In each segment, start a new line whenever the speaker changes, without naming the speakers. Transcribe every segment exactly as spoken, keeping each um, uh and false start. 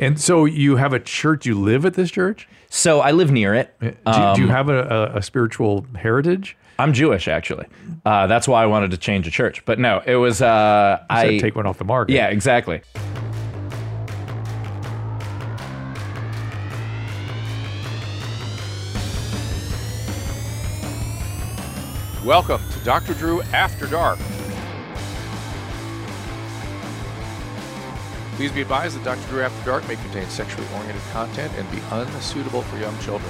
And so you have a church, you live at this church?
So I live near it.
Do,
Um,
do you have a, a, a spiritual heritage?
I'm Jewish, actually. Uh, that's why I wanted to change a church. But no, it was, uh,
You
I
said take one off the market.
Yeah, exactly.
Welcome to Doctor Drew After Dark. Please be advised that Doctor Drew After Dark may contain sexually oriented content and be unsuitable for young children.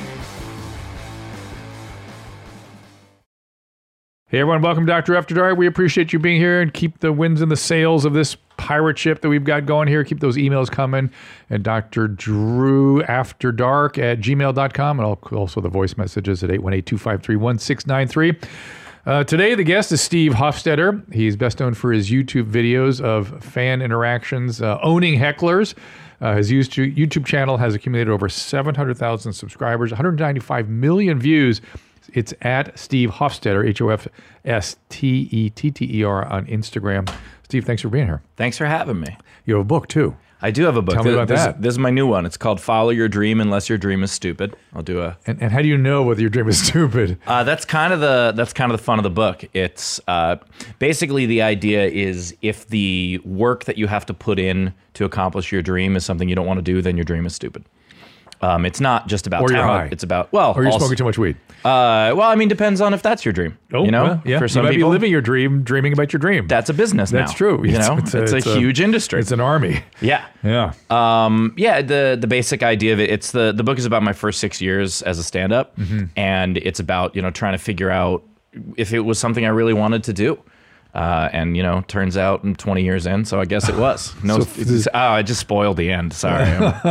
Hey everyone, welcome to Doctor After Dark. We appreciate you being here and keep the winds and the sails of this pirate ship that we've got going here. Keep those emails coming at Doctor Drew After Dark at gmail dot com and also the voice messages at eight one eight, two five three, one six nine three. Uh, today, the guest is Steve Hofstetter. He's best known for his YouTube videos of fan interactions, uh, owning hecklers. Uh, his YouTube channel has accumulated over seven hundred thousand subscribers, one hundred ninety-five million views. It's at Steve Hofstetter, H O F S T E T T E R on Instagram. Steve, thanks for being here.
Thanks for having me.
You have a book, too.
I do have a book.
Tell me about
this,
that.
This is my new one. It's called Follow Your Dream Unless Your Dream is Stupid. I'll do a...
And, and how do you know whether your dream is stupid?
Uh, that's kind of the that's kind of the fun of the book. It's uh, basically the idea is if the work that you have to put in to accomplish your dream is something you don't want to do, then your dream is stupid. Um, it's not just about
Or you're
talent.
high.
It's about, well...
Or you're
also,
smoking too much weed.
Uh, well, I mean, depends on if that's your dream.
Oh,
you know,
well, yeah.
For some
you might
people,
be living your dream, dreaming about your dream.
that's a business now.
That's true.
You
It's-
know,
it's
it's,
a-
a,
it's a-
huge industry.
It's an army.
yeah.
Yeah.
Um, yeah, the the basic idea of it, it's the the book is about my first six years as a stand-up,
Mm-hmm.
and it's about, you know, trying to figure out if it was something I really wanted to do. Uh, and, you know, turns out I'm twenty years in, so I guess it was. No,
So
it's, oh, I just spoiled the end. Sorry.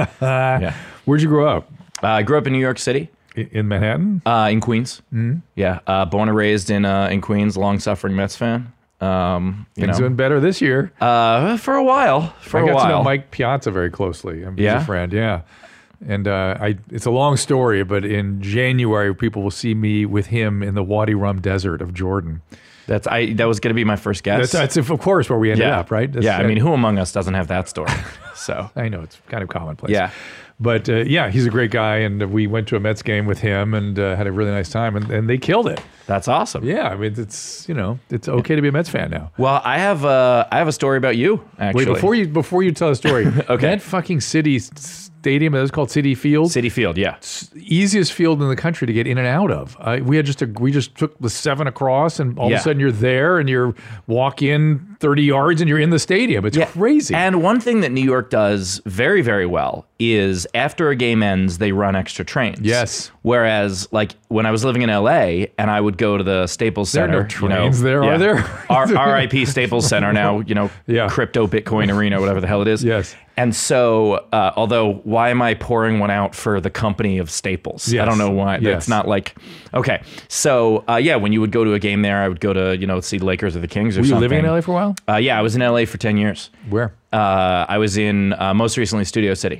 yeah.
Where'd you grow up?
Uh, I grew up in New York City,
I- In Manhattan?
uh, in Queens. Mm-hmm. Yeah. Uh, born and raised in uh, in Queens, long-suffering Mets fan. Um, you
Things
know,
doing better this year.
uh, for a while. For
I
a
got
while.
to know Mike Piazza very closely. I'm
Yeah?
a friend, yeah. And uh, I, it's a long story, but in January, people will see me with him in the Wadi Rum Desert of Jordan.
That's I. That was going to be my first guess.
That's, that's of course where we ended
yeah.
up, right? That's,
yeah. I mean, who among us doesn't have that story? So
I know it's kind of commonplace.
yeah.
But uh, yeah, he's a great guy, and we went to a Mets game with him and uh, had a really nice time, and, and they killed it.
That's awesome.
Yeah, I mean, it's you know, it's okay to be a Mets fan now.
Well, I have a I have a story about you. Actually,
Wait, before you before you tell a story,
Okay.
that fucking City Stadium that was called City Field,
City Field, yeah.
easiest field in the country to get in and out of. Uh, we had just a, we just took the seven across, and all
Yeah.
of a sudden you're there, and you're walk in thirty yards, and you're in the stadium. It's crazy.
And one thing that New York does very, very well is after a game ends, they run extra trains.
Yes.
Whereas, like when I was living in L A and I would go to the Staples
There are
Center,
no trains there, are there?
R- R.I.P. Staples Center now, you know,
Yeah.
crypto Bitcoin arena, whatever the hell it is.
Yes.
And so, uh, although, why am I pouring one out for the company of Staples?
Yes.
I don't know why.
Yes.
It's not like, okay. So, uh, yeah, when you would go to a game there, I would go to, you know, see the Lakers or the Kings or
Were you
something.
living in L A for a while?
Uh, yeah, I was in L A for ten years.
Where?
Uh, I was in, uh, most recently, Studio City.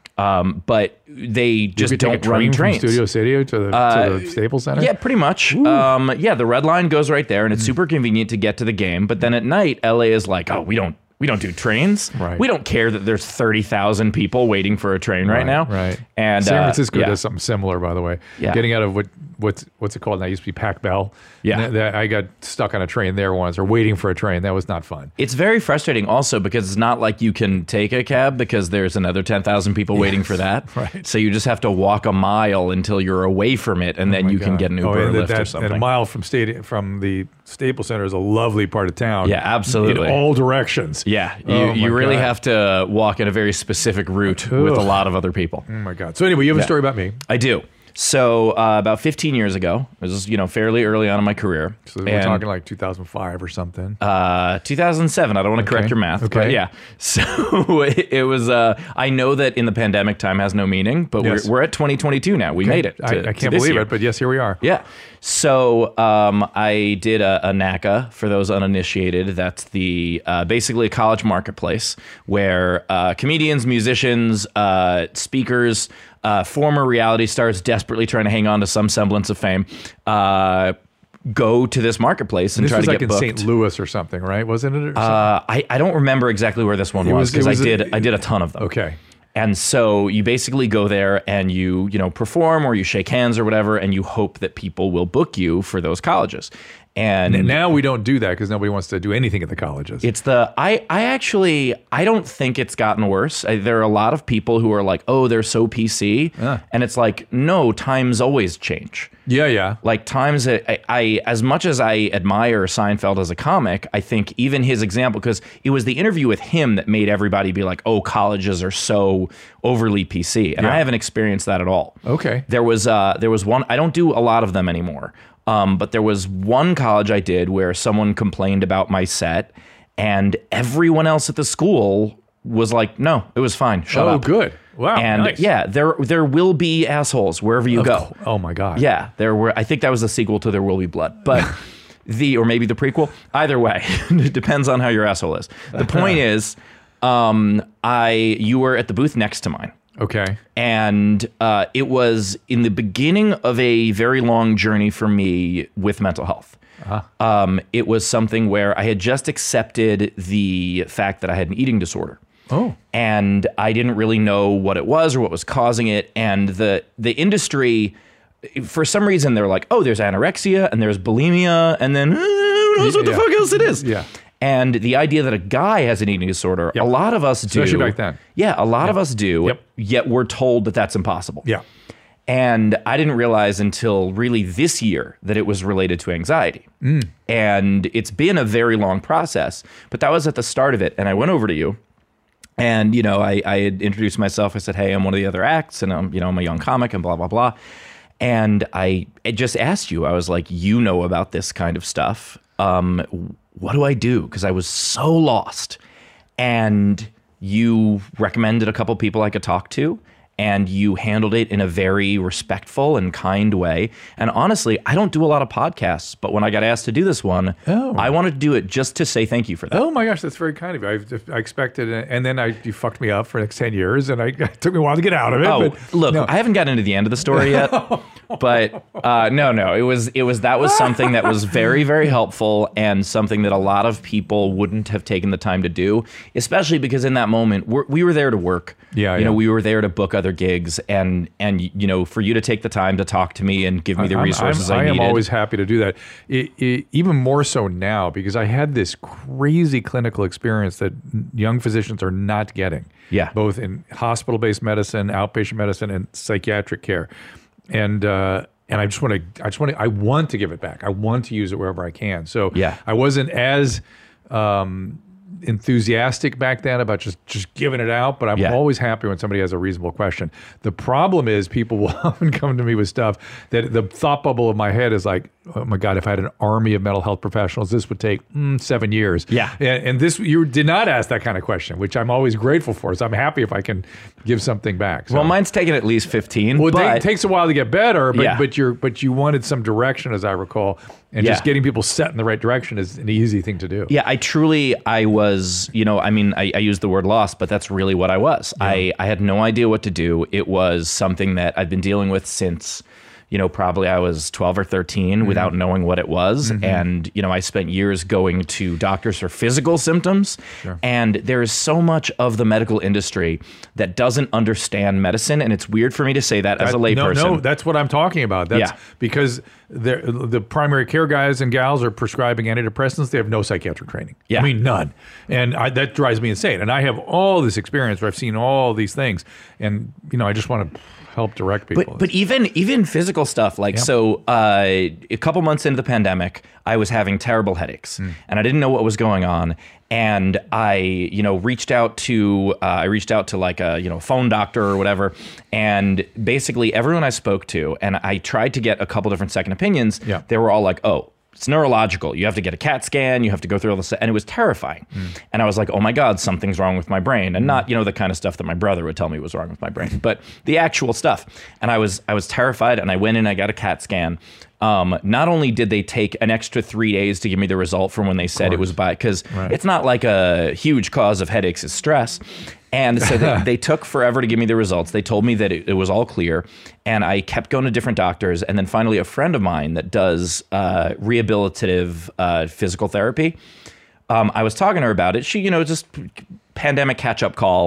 Um, but they just
you could take
don't
a train
run
from
trains.
Studio City to the, to the Staples Center?
Yeah, pretty much. Um, yeah, the Red Line goes right there, and it's super convenient to get to the game. But then at night, L A is like, oh, we don't we don't do trains.
Right.
We don't care that there's thirty thousand people waiting for a train right, now.
Right.
And
San
uh,
Francisco
yeah.
does something similar, by the way.
Yeah.
Getting out of what what's what's it called? That used to be Pac Bell.
Yeah.
And that- I got stuck on a train there once, or waiting for a train. That was not fun.
It's very frustrating also because it's not like you can take a cab because there's another ten thousand people waiting for that.
Right.
So you just have to walk a mile until you're away from it, and then
Oh my
you can
God.
get an
Oh,
Uber
and
or Lyft
that-
or something.
And a mile from stadium from the Staples Center is a lovely part of town.
Yeah, absolutely.
In all directions.
Yeah, you,
Oh,
you
my
really
God.
have to walk in a very specific route with a
Ugh.
lot of other people.
Oh my God. So anyway, you have a
Yeah.
story about me.
I do. So uh, about fifteen years ago, it was, you know, fairly early on in my career.
So we're
And,
talking like two thousand five or something.
uh, two thousand seven. I don't want to correct
Okay.
your math,
Okay.
but yeah. So it, it was. Uh, I know that in the pandemic, time has no meaning, but
Yes.
we're we're at twenty twenty-two now. We made it. To,
I, I
to
can't
this
believe
year.
it, but yes, here we are.
Yeah. So um, I did a, a NACA, for those uninitiated. That's the uh, basically a college marketplace where uh, comedians, musicians, uh, speakers, uh, former reality stars desperately trying to hang on to some semblance of fame uh, go to this marketplace and
This
try
was
to
like
get
in
booked.
Saint Louis or something, right? Wasn't it? Or something?
Uh, I, I don't remember exactly where this one
It
was
was- it
because I
was a-
did I did a ton of them.
okay.
And so you basically go there and you, you know, perform or you shake hands or whatever, and you hope that people will book you for those colleges. And,
and now we don't do that because nobody wants to do anything at the colleges.
It's the, I, I actually, I don't think it's gotten worse. I, there are a lot of people who are like, oh, they're so P C.
Yeah.
And it's like, no, times always change.
Yeah, yeah.
Like times, I, I, as much as I admire Seinfeld as a comic, I think even his example, because it was the interview with him that made everybody be like, oh, colleges are so overly P C. And
Yeah.
I haven't experienced that at all.
Okay.
There was, uh, there was one, I don't do a lot of them anymore. Um, but there was one college I did where someone complained about my set, and everyone else at the school was like, no, it was fine. Shut
oh,
up.
good. Wow.
And
nice.
yeah, there there will be assholes wherever you
Of
go.
co- Oh my God.
Yeah, there were. I think that was the sequel to There Will Be Blood, but the or maybe the prequel. Either way, it depends on how your asshole is. The point is, um, I you were at the booth next to mine.
Okay.
And uh, it was in the beginning of a very long journey for me with mental health. Uh-huh. Um, it was something where I had just accepted the fact that I had an eating disorder.
Oh.
And I didn't really know what it was or what was causing it. And the the industry, for some reason, they're like, oh, there's anorexia and there's bulimia, and then uh, who knows what the
Yeah.
fuck else it is.
Yeah.
And the idea that a guy has an eating disorder,
Yep.
a lot of us do.
Especially back then.
Yeah, a lot of us do,
Yep.
yet we're told that that's impossible.
Yeah.
And I didn't realize until really this year that it was related to anxiety.
Mm.
And it's been a very long process, but that was at the start of it. And I went over to you and, you know, I, I had introduced myself. I said, hey, I'm one of the other acts and I'm, you know, I'm a young comic and blah, blah, blah. And I, I just asked you, I was like, you know about this kind of stuff. Um, what do I do? Because I was so lost. And you recommended a couple people I could talk to. And you handled it in a very respectful and kind way. And honestly, I don't do a lot of podcasts, but when I got asked to do this one,
Oh.
I wanted to do it just to say thank you for that.
Oh my gosh, that's very kind of you. I, I expected, it, and then I you fucked me up for the next ten years, and I, it took me a while to get out of it.
Oh,
but
look,
no.
I haven't gotten into the end of the story yet, but uh, no, no, it was, it was, that was something that was very, very helpful and something that a lot of people wouldn't have taken the time to do, especially because in that moment, we're, we were there to work.
Yeah,
you know,
yeah.
we were there to book other gigs, and and you know, for you to take the time to talk to me and give me the
I'm-
resources
I'm,
I
I am
needed.
always happy to do that. It, it, even more so now because I had this crazy clinical experience that young physicians are not getting.
Yeah.
Both in hospital-based medicine, outpatient medicine, and psychiatric care, and uh, and I just want to, I just want to, I want to give it back. I want to use it wherever I can. So
Yeah.
I wasn't as um, enthusiastic back then about just just giving it out, but I'm
Yeah.
always happy when somebody has a reasonable question. The problem is people will often come to me with stuff that the thought bubble of my head is like, oh my God, if I had an army of mental health professionals, this would take mm, seven years.
Yeah.
And, and this, you did not ask that kind of question, which I'm always grateful for. So I'm happy if I can give something back. So.
Well, mine's taken at least fifteen.
Well, it
but
ta- takes a while to get better, but
Yeah.
but you're but you wanted some direction, as I recall, and just
Yeah.
getting people set in the right direction is an easy thing to do.
Yeah, I truly, I was, you know, I mean, I, I used the word lost, but that's really what I was. I, I had no idea what to do. It was something that I've been dealing with since, you know, probably I was twelve or thirteen without knowing what it was. And, you know, I spent years going to doctors for physical symptoms. And there is so much of the medical industry that doesn't understand medicine. And it's weird for me to say that as a
That-
layperson.
No, no, that's what I'm talking about. That's
Yeah.
because they're- the primary care guys and gals are prescribing antidepressants. They have no psychiatric training.
Yeah.
I mean, none. And I, that drives me insane. And I have all this experience where I've seen all these things. And, you know, I just want to help direct people.
But but even even physical stuff like
Yeah.
so uh, a couple months into the pandemic, I was having terrible headaches
Hmm.
and I didn't know what was going on. And I you know reached out to uh, I reached out to like a you know phone doctor or whatever, and basically everyone I spoke to, and I tried to get a couple different second opinions.
Yeah.
They were all like, oh, it's neurological. You have to get a CAT scan. You have to go through all this. And it was terrifying. And I was like, oh my God, something's wrong with my brain. And not, you know, the kind of stuff that my brother would tell me was wrong with my brain, but the actual stuff. And I was, I was terrified. And I went in, I got a CAT scan. Um, not only did they take an extra three days to give me the result from when they said it was by, because
Right.
it's not like a huge cause of headaches is stress. And so they, they took forever to give me the results. They told me that it, it was all clear. And I kept going to different doctors. And then finally, a friend of mine that does uh, rehabilitative uh, physical therapy, um, I was talking to her about it. She, you know, just pandemic catch-up call.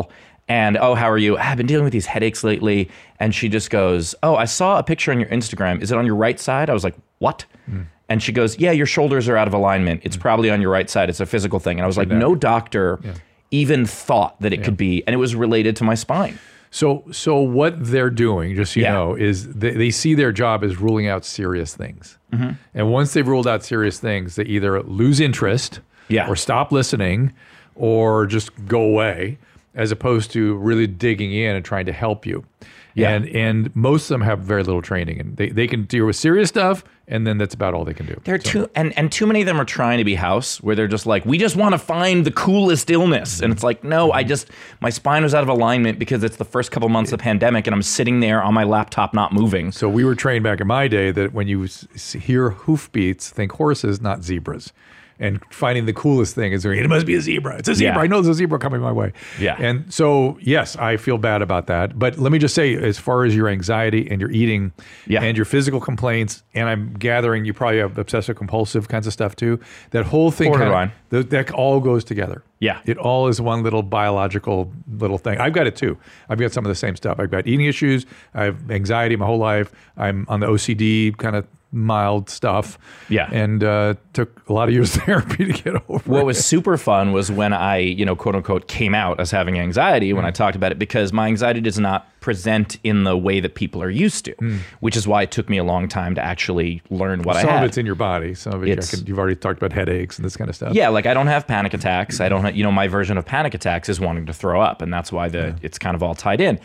And, oh, how are you? I've been dealing with these headaches lately. And she just goes, oh, I saw a picture on your Instagram. Is it on your right side? I was like, what? Mm. And she goes, yeah, your shoulders are out of alignment. It's mm. probably on your right side. It's a physical thing. And I was like, no doctor yeah. even thought that it yeah. could be. And it was related to my spine.
So so what they're doing, just so you
Yeah.
know, is they, they see their job as ruling out serious things. Mm-hmm. And once they've ruled out serious things, they either lose interest
Yeah.
or stop listening or just go away, as opposed to really digging in and trying to help you.
Yeah.
And and most of them have very little training, and they, they can deal with serious stuff, and then that's about all they can do.
There are
So-
too, and, and too many of them are trying to be house, where they're just like, we just want to find the coolest illness. And it's like, no, I just, my spine was out of alignment because it's the first couple months of the pandemic, and I'm sitting there on my laptop not moving.
So we were trained back in my day that when you s- s- hear hoofbeats, think horses, not zebras. And finding the coolest thing is, it must be a zebra. It's a zebra.
Yeah.
I know there's a zebra coming my way.
Yeah.
And so, yes, I feel bad about that. But let me just say, as far as your anxiety and your eating
Yeah.
and your physical complaints, and I'm gathering you probably have obsessive compulsive kinds of stuff too, that whole thing,
Borderline.
kinda, that, that all goes together.
Yeah.
It all is one little biological little thing. I've got it too. I've got some of the same stuff. I've got eating issues. I have anxiety my whole life. I'm on the O C D kind of mild stuff.
Yeah.
And uh, took a lot of years of therapy to get over
What
it.
was super fun was when I, you know, quote unquote, came out as having anxiety
Mm.
when I talked about it, because my anxiety does not present in the way that people are used to, which is why it took me a long time to actually learn what
Some
I had.
of it's in your body. Some of it,
It's-
I can, you've already talked about headaches and this kind of stuff.
Yeah, like I don't have panic attacks. I don't, have, you know, my version of panic attacks is wanting to throw up, and that's why the it's kind of all tied in.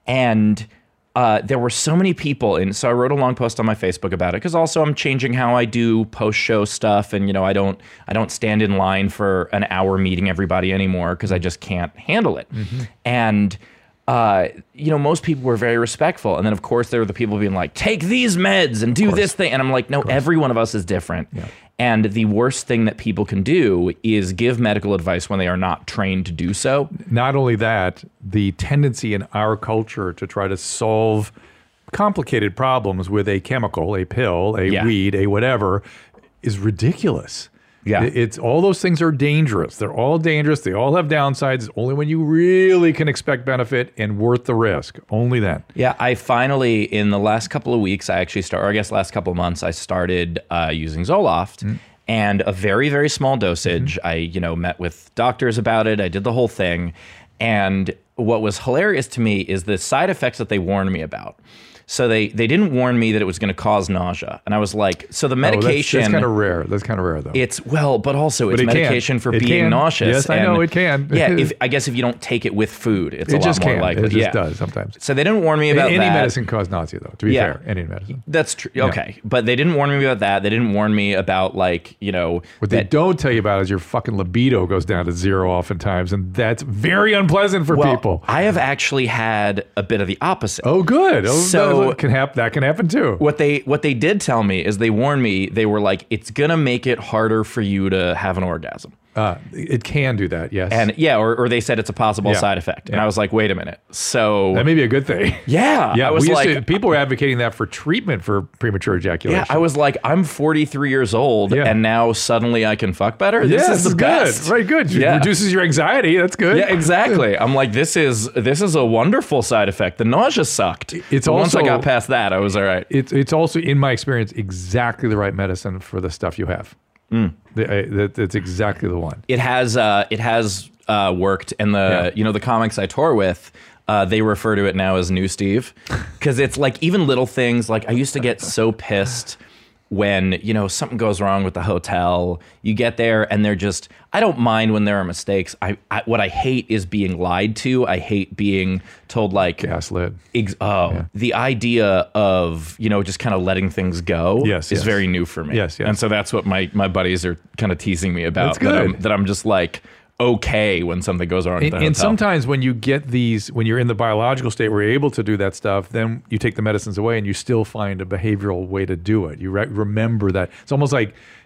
And uh, there were so many people, and so I wrote a long post on my Facebook about it, because also I'm changing how I do post show stuff, and you know, I don't I don't stand in line for an hour meeting everybody anymore because I just can't handle it. And uh, you know, most people were very respectful. And then, of course, there were the people being like, take these meds and do this thing. And I'm like, no, every one of us is different.
Yeah.
And the worst thing that people can do is give medical advice when they are not trained to do so.
Not only that, the tendency in our culture to try to solve complicated problems with a chemical, a pill, a
Yeah.
weed, a whatever, is ridiculous.
Yeah.
It- It's all those things are dangerous. They're all dangerous. They all have downsides. Only when you really can expect benefit and worth the risk. Only then.
Yeah, I finally, in the last couple of weeks, I actually started, or I guess last couple of months, I started uh, using Zoloft, and a very, very small dosage. I, you know, met with doctors about it. I did the whole thing. And what was hilarious to me is the side effects that they warned me about. So they, they didn't warn me that it was going to cause nausea. And I was like, so the medication...
Oh, that's, that's kind of rare. That's kind of rare, though.
It's, well, but also it's
it can.
medication for
It
being
can.
nauseous.
Yes, I
and
know, it can.
Yeah, if, I guess if you don't take it with food, it's a
it
lot
just
more
can.
likely.
It just
yeah.
does sometimes.
So they didn't warn me about
any
that.
medicine causes nausea, though, to be
Yeah.
fair. Any medicine.
That's true. Okay. But they didn't warn me about that. They didn't warn me about, like, you know...
What they
that-
don't tell you about is your fucking libido goes down to zero oftentimes, and that's very unpleasant for
well,
people.
I have actually had a bit of the opposite.
Oh, good. Oh,
So-
that can happen. That can happen too.
What they what they did tell me is they warned me. They were like, it's going to make it harder for you to have an orgasm.
Uh, it can do that. Yes,
And yeah, or, or they said it's a possible
Yeah.
side effect. And
Yeah.
I was like, wait a minute. So...
that may be a good thing.
yeah.
Yeah,
I was
we used
like...
to, people were advocating that for treatment for premature ejaculation.
Yeah, I was like, I'm forty-three years old,
Yeah.
and now suddenly I can fuck better.
Yeah,
This is the
good.
best.
Right, good. It
Yeah.
reduces your anxiety. That's good.
Yeah, exactly. I'm like, this is this is a wonderful side effect. The nausea sucked.
It's
But once I
also-
got past that, I was all right.
It's it's also, in my experience, exactly the right medicine for the stuff you have.
Mm.
The, uh, that, that's exactly the one.
It has uh, it has uh, worked, and the
Yeah.
you know the comics I tour with. Uh, they refer to it now as New Steve, because it's like even little things. Like I used to get so pissed when, you know, something goes wrong with the hotel. You get there and they're just, I don't mind when there are mistakes. I, I what I hate is being lied to. I hate being told like,
Gaslit.
ex- oh, the idea of, you know, just kind of letting things go
Yes,
is
yes.
very new for me.
Yes, yes.
And so that's what my, my buddies are kind of teasing me about.
That's
That I'm,
good.
that I'm just like, okay when something goes wrong at
And,
the
and
hotel.
sometimes when you get these, when you're in the biological state where you're able to do that stuff, then you take the medicines away and you still find a behavioral way to do it. You re- remember that. It's almost like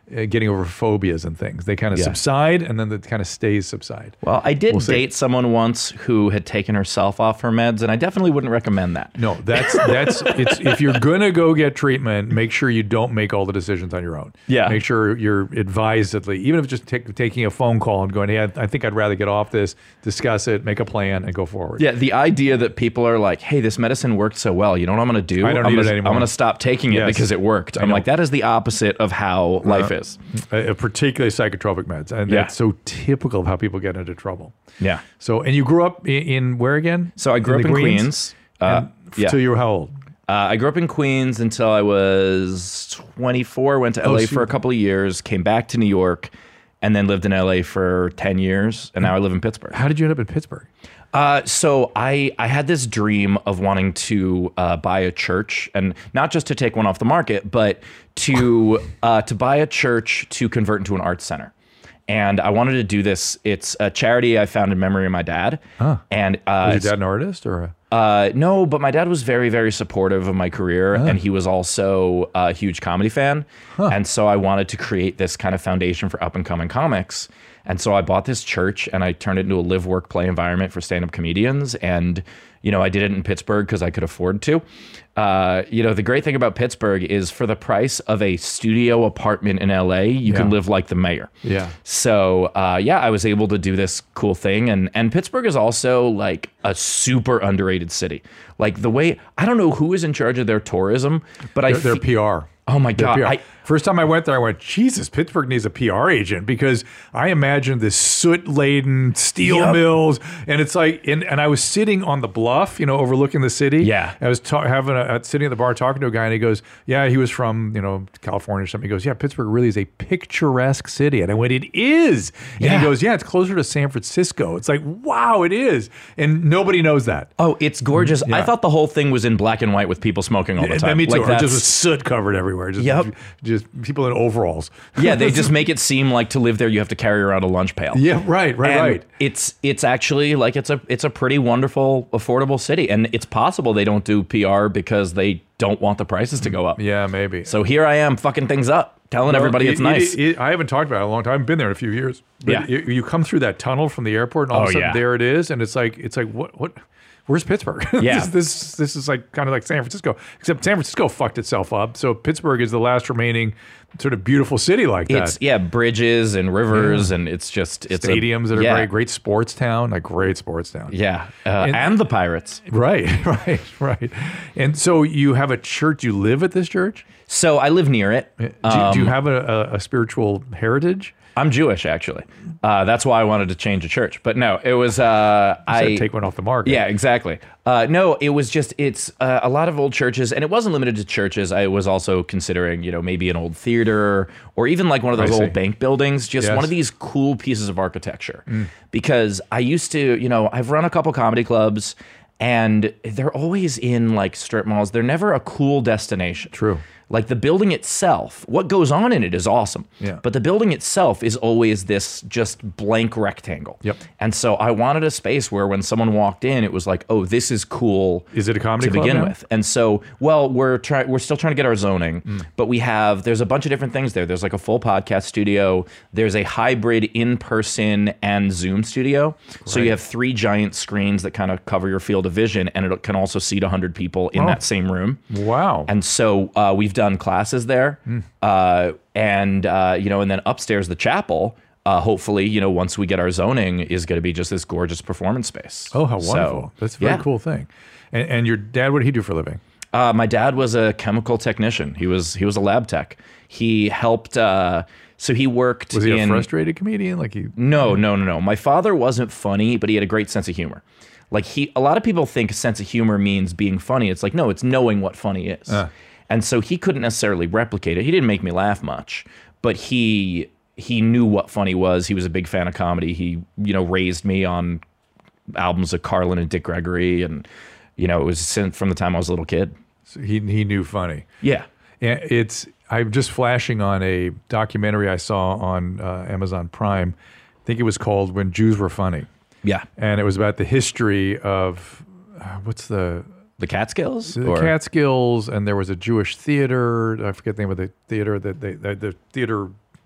uh, getting over phobias and things. They kind of
Yeah.
subside, and then it kind of stays subside.
Well, I did
We'll see.
date someone once who had taken herself off her meds, and I definitely wouldn't recommend that.
No, that's that's it's if you're gonna go get treatment, make sure you don't make all the decisions on your own.
Yeah.
Make sure you're advisedly, even if it's just take, taking a phone call and going, hey, I, I think I'd rather get off this, discuss it, make a plan, and go forward.
Yeah, the idea that people are like, "Hey, this medicine worked so well. You know what I'm going to do?
I don't
I'm
need it
gonna,
anymore."
I'm going to stop taking it
Yes.
because it worked." I'm
know.
like, that is the opposite of how life is.
Uh, particularly psychotropic meds, and
Yeah.
that's so typical of how people get into trouble.
Yeah.
So, and you grew up in, in where again?
So I grew
the
up in Queens. Uh,
And
yeah.
Till you were how old?
Uh, I grew up in Queens until I was twenty-four. Went to L A
so
for a
you-
couple of years. Came back to New York, and then lived in L A for ten years. And now I live in Pittsburgh.
How did you end up in Pittsburgh?
Uh, so I I had this dream of wanting to uh, buy a church, and not just to take one off the market, but to uh, to buy a church to convert into an arts center. And I wanted to do this. It's a charity I found in memory of my dad. And uh,
Was your dad an artist or? A-
uh, no, but my dad was very, very supportive of my career, and he was also a huge comedy fan. And so I wanted to create this kind of foundation for up and coming comics. And so I bought this church and I turned it into a live, work, play environment for stand up comedians. And, you know, I did it in Pittsburgh because I could afford to. Uh, you know, the great thing about Pittsburgh is for the price of a studio apartment in L A, you can
Yeah.
live like the mayor.
Yeah.
So uh, yeah, I was able to do this cool thing, and and Pittsburgh is also like a super underrated city. Like the way I don't know who is in charge of their tourism, but I
Their, their
fe-
P R.
oh my
Their
god,
P R.
I,
First time I went there, I went, Jesus, Pittsburgh needs a P R agent, because I imagined this soot-laden steel
Yep.
mills, and it's like, and, and I was sitting on the bluff, you know, overlooking the city.
Yeah.
I was ta- having a uh, sitting at the bar talking to a guy, and he goes, "Yeah, he was from you know California or something." He goes, "Yeah, Pittsburgh really is a picturesque city," and I went, "It is." And
Yeah.
he goes, "Yeah, it's closer to San Francisco." It's like, wow, it is, and nobody knows that.
oh, it's gorgeous. I
Yeah.
thought the whole thing was in black and white with people smoking all the
And
time.
then me too.
Like
or just
that's-
with soot covered everywhere. Just,
Yep.
just people in overalls.
yeah, they just make it seem like to live there you have to carry around a lunch pail.
Yeah, right, right,
And
right.
It's it's actually like it's a it's a pretty wonderful, affordable city, and it's possible they don't do P R because they don't want the prices to go up.
Yeah, maybe.
So here I am fucking things up, telling
Well,
everybody
it-
it's
it-
nice.
it- I haven't talked about it in a long time. I've been there in a few years. But
Yeah.
you, you come through that tunnel from the airport, and all of
Oh,
a sudden
yeah.
there it is, and it's like it's like what what. Where's Pittsburgh?
Yeah.
this, this this is like kind of like San Francisco, except San Francisco fucked itself up. So Pittsburgh is the last remaining sort of beautiful city like that.
It's yeah, bridges and rivers, and it's just it's
Stadiums
a,
that are
yeah,
great, great sports town, like great sports town.
Yeah, uh, and,
And-
the Pirates.
Right, right, right. And so you have a church. You live at this church.
So I live near it.
Do, do you have a, a, a spiritual heritage?
I'm Jewish, actually. Uh, that's why I wanted to change a church. But no, it was uh,
I
I
take one off the market.
Yeah, exactly. Uh, no, it was just it's uh, a lot of old churches, and it wasn't limited to churches. I was also considering, you know, maybe an old theater or even like one of those
I see.
old bank buildings, just
Yes.
one of these cool pieces of architecture. Because I used to, you know, I've run a couple comedy clubs, and they're always in like strip malls. They're never a cool destination.
True.
Like the building itself, what goes on in it is awesome.
Yeah.
But the building itself is always this just blank rectangle.
Yep.
And so I wanted a space where when someone walked in, it was like, oh, this is cool.
Is it a comedy
to
club
begin
now?
with? And so, well, we're trying. We're still trying to get our zoning,
Mm.
but we have. There's a bunch of different things there. There's like a full podcast studio. There's a hybrid in-person and Zoom studio. So you have three giant screens that kind of cover your field of vision, and it can also seat one hundred people in
Oh.
that same room.
Wow.
And so uh, we've done classes there, uh, and uh, you know, and then upstairs the chapel. Uh, hopefully, you know, once we get our zoning, is going to be just this gorgeous performance space.
Oh, how
So,
wonderful. That's a very
yeah.
cool thing. And, and your dad, what did he do for a living?
Uh, my dad was a chemical technician. He was he was a lab tech. He helped. Uh, so he worked.
Was he
in,
a frustrated comedian? Like he
No, no, no, no. My father wasn't funny, but he had a great sense of humor. Like he, a lot of people think a sense of humor means being funny. It's like no, it's knowing what funny is.
Uh.
And so he couldn't necessarily replicate it. He didn't make me laugh much, but he he knew what funny was. He was a big fan of comedy. He you know raised me on albums of Carlin and Dick Gregory, and you know it was since from the time I was a little kid.
so he he knew funny.
Yeah.
And it's I'm just flashing on a documentary I saw on uh, Amazon Prime. I think it was called When Jews Were Funny.
Yeah.
And it was about the history of uh, what's the
The Catskills?
the
Or-
Catskills, and there was a Jewish theater. I forget the name of the theater that they the, the theater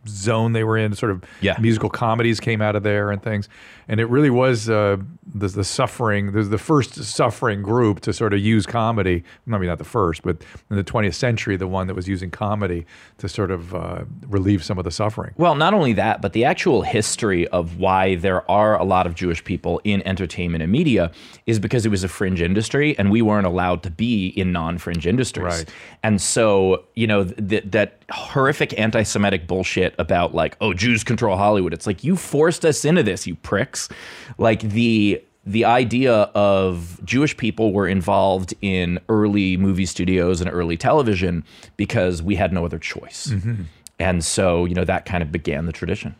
zone they were in. Sort of
Yeah.
musical comedies came out of there and things. And it really was uh, the, the suffering, the, the first suffering group to sort of use comedy. I mean, not the first, but in the twentieth century, the one that was using comedy to sort of uh, relieve some of the suffering.
Well, not only that, but the actual history of why there are a lot of Jewish people in entertainment and media is because it was a fringe industry and we weren't allowed to be in non-fringe industries.
Right.
And so, you know, th- that horrific anti-Semitic bullshit about like, oh, Jews control Hollywood. It's like, you forced us into this, you pricks. Like the the idea of Jewish people were involved in early movie studios and early television because we had no other choice. Mm-hmm. And so, you know, that kind of began the tradition.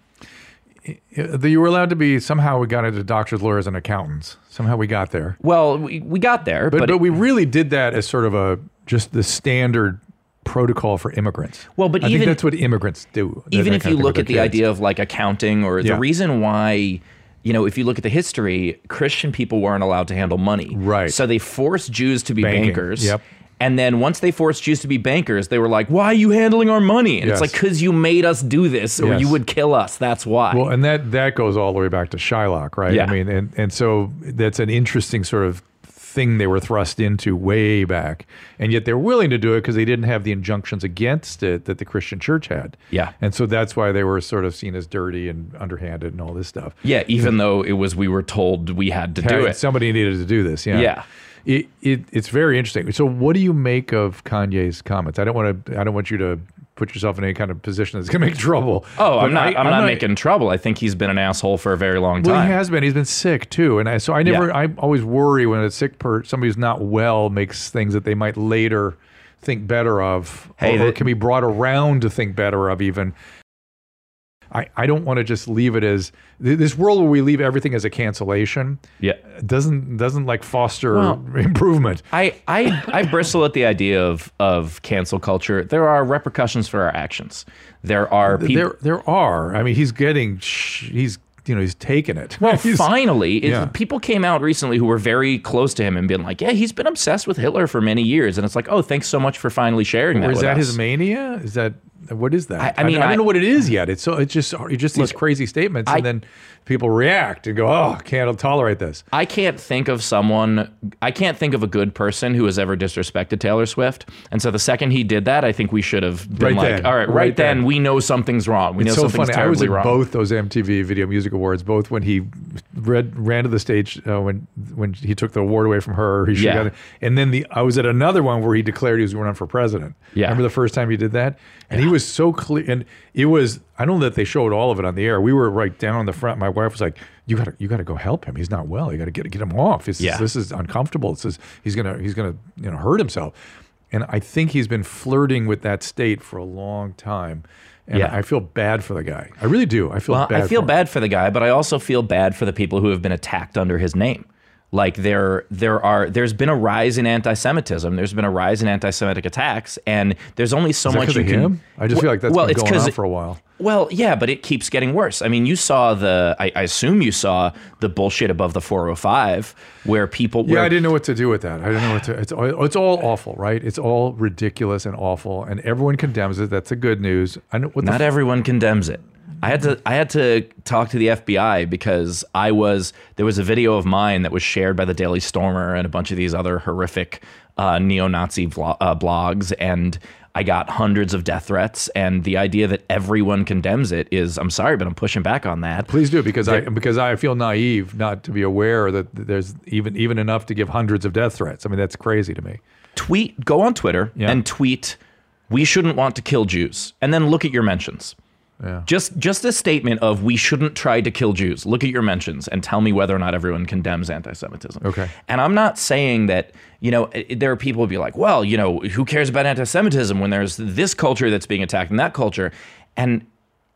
You were allowed to be, somehow we got into doctors, lawyers, and accountants. Somehow we got there.
Well, we, we got there.
But,
But,
but
it-
we really did that as sort of a, just the standard protocol for immigrants.
Well, but
I
even-
think that's what immigrants do. That-
even
that
if
kind
you
of thing
look
with
at the
their kids.
idea of like accounting or the
Yeah.
reason why, you know, if you look at the history, Christian people weren't allowed to handle money.
Right.
So they forced Jews to be
Banking.
bankers.
Yep.
And then once they forced Jews to be bankers, they were like, why are you handling our money? And
Yes.
it's like, because you made us do this or
Yes.
you would kill us. That's why.
Well, and that that goes all the way back to Shylock, right?
Yeah.
I mean, and, and so that's an interesting sort of thing they were thrust into way back. And yet they're willing to do it because they didn't have the injunctions against it that the Christian church had.
Yeah.
And so that's why they were sort of seen as dirty and underhanded and all this stuff.
yeah, even though it was, we were told we had to do
Had-
it.
Somebody needed to do this. Yeah.
Yeah.
It, it it's very interesting. So what do you make of Kanye's comments? I don't want to I don't want you to put yourself in any kind of position that's going to make trouble.
Oh,
But
I'm not.
I-
I, am not, making trouble. I think he's been an asshole for a very long time.
Well, he has been. He's been sick too, and I, so I never.
Yeah.
I always worry when a sick person, somebody who's not well, makes things that they might later think better of,
Hey,
or, or
the-
can be brought around to think better of. Even, I, I don't want to just leave it as th- this world where we leave everything as a cancellation.
Yeah.
doesn't doesn't like foster
Well,
improvement.
I, I, I bristle at the idea of, of cancel culture. There are repercussions for our actions. There are people.
There there are. I mean, he's getting. sh- He's you know he's taking it.
Well,
He's-
finally, it,
yeah.
people came out recently who were very close to him and been like, yeah, he's been obsessed with Hitler for many years. And it's like, oh, thanks so much for finally sharing that
Or is
with
that
us.
his mania? Is that what is that?
I- I mean,
I,
I-
don't know what it is yet. It's so it's just it's just these
Look,
crazy statements,
I-
and then people react and go, "Oh, can't tolerate this."
I can't think of someone, I can't think of a good person who has ever disrespected Taylor Swift. And so the second he did that, I think we should have been
Right
like,
then.
all right, right,
Right
then,
then.
we know something's wrong. We
It's
know
so
something's
funny. I was
terribly
at
wrong.
both those M T V Video Music Awards, both when he read, ran to the stage uh, when when he took the award away from her. He should
Yeah.
got it. And then the I was at another one where he declared he was going to run for president.
Yeah.
Remember the first time he did that? And he was so clear. And it was I don't know that they showed all of it on the air. We were right down on the front. My wife was like, "You got to you got to go help him. He's not well. You got to get get him off. This,
Yeah.
is, this is uncomfortable. This is he's gonna he's gonna you know hurt himself." And I think he's been flirting with that state for a long time. And
Yeah.
I feel bad for the guy. I really do. I feel
Well,
bad
I feel
for him.
bad for the guy, but I also feel bad for the people who have been attacked under his name. Like there, there are, there's been a rise in anti-Semitism. There's been a rise in anti-Semitic attacks, and there's only so
Is that
much
'cause
you
of
can.
him? I just feel like that's
well,
been
it's
going
'cause
on
it-
for a while.
Well, yeah, but it keeps getting worse. I mean, you saw the, I, I assume you saw the bullshit above the four oh five where people were.
Yeah, I didn't know what to do with that. I didn't know what to. It's all, it's all awful, right? It's all ridiculous and awful, and everyone condemns it. That's the good news. I know what the
Not everyone condemns it. I had to I had to talk to the F B I because I was there was a video of mine that was shared by the Daily Stormer and a bunch of these other horrific uh, neo-Nazi vlo- uh, blogs, and I got hundreds of death threats. And the idea that everyone condemns it is, I'm sorry, but I'm pushing back on that.
Please do, because I because I feel naive not to be aware that there's even even enough to give hundreds of death threats. I mean, that's crazy to me.
Tweet, go on Twitter
Yeah.
and tweet, "We shouldn't want to kill Jews," and then look at your mentions.
Yeah.
Just just a statement of we shouldn't try to kill Jews. Look at your mentions and tell me whether or not everyone condemns anti-Semitism.
Okay.
And I'm not saying that, you know, it, there are people who be like, well, you know, who cares about anti-Semitism when there's this culture that's being attacked and that culture? And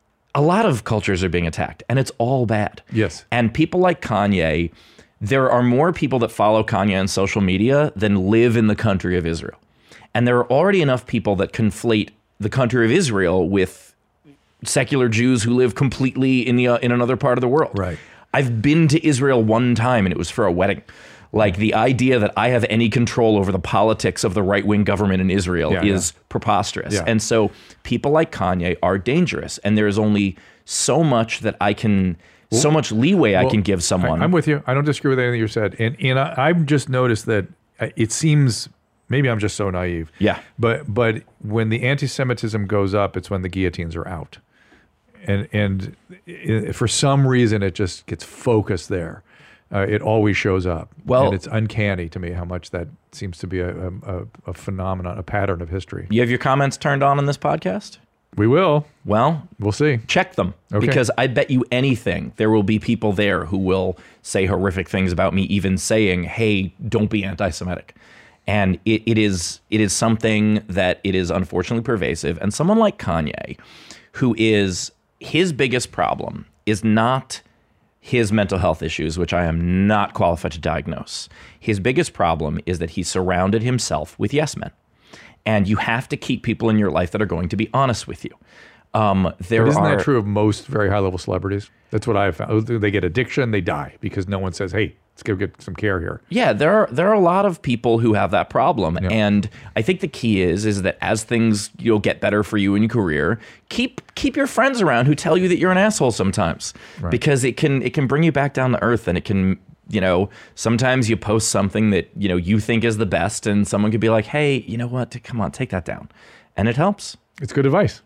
a lot of cultures are being attacked, and it's all bad.
Yes.
And people like Kanye, there are more people that follow Kanye on social media than live in the country of Israel. And there are already enough people that conflate the country of Israel with secular Jews who live completely in the uh, in another part of the world.
Right.
I've been to Israel one time, and it was for a wedding. Like the idea that I have any control over the politics of the right-wing government in Israel
Yeah,
is
yeah.
preposterous.
Yeah.
And so people like Kanye are dangerous. And there is only so much that I can, so much leeway I
Well,
can give someone.
I, I'm with you. I don't disagree with anything you said. And and I, I've just noticed that it seems, maybe I'm just so naive.
Yeah.
But but when the anti-Semitism goes up, it's when the guillotines are out. And and it, for some reason, it just gets focused there. Uh, it always shows up.
Well-
and it's uncanny to me how much that seems to be a, a, a phenomenon, a pattern of history.
You have your comments turned on in this podcast?
We will.
Well,
We'll see.
check them
Okay.
because I bet you anything there will be people there who will say horrific things about me, even saying, hey, don't be anti-Semitic. And it, it is it is something that it is unfortunately pervasive. And someone like Kanye, who is, his biggest problem is not his mental health issues, which I am not qualified to diagnose. His biggest problem is that he surrounded himself with yes men. And you have to keep people in your life that are going to be honest with you. Um, there
But isn't
are,
that true of most very high-level celebrities? That's what I've found. They get addiction, they die because no one says, hey, let's go get some care here.
Yeah, there are there are a lot of people who have that problem, and I think the key is is that as things you'll get better for you in your career, keep keep your friends around who tell you that you're an asshole sometimes, because it can it can bring you back down to earth, and it can, you know, sometimes you post something that you know you think is the best, and someone could be like, hey, you know what, come on, take that down, and it helps.
It's good advice.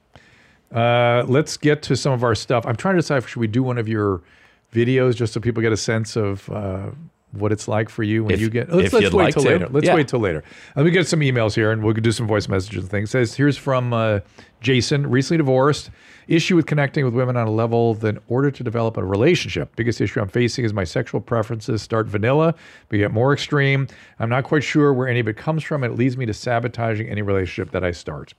Uh, let's get to some of our stuff. I'm trying to decide, should we do one of your videos just so people get a sense of uh, what it's like for you when
If-
you get. Let's,
if
let's
you'd
wait
like
till
to.
later. Let's
Yeah.
wait till later. Let me get some emails here, and we'll do some voice messages and things. It says here's from uh, Jason, recently divorced. Issue with connecting with women on a level that in order to develop a relationship. Biggest issue I'm facing is my sexual preferences start vanilla, but get more extreme. I'm not quite sure where any of it comes from, and it leads me to sabotaging any relationship that I start.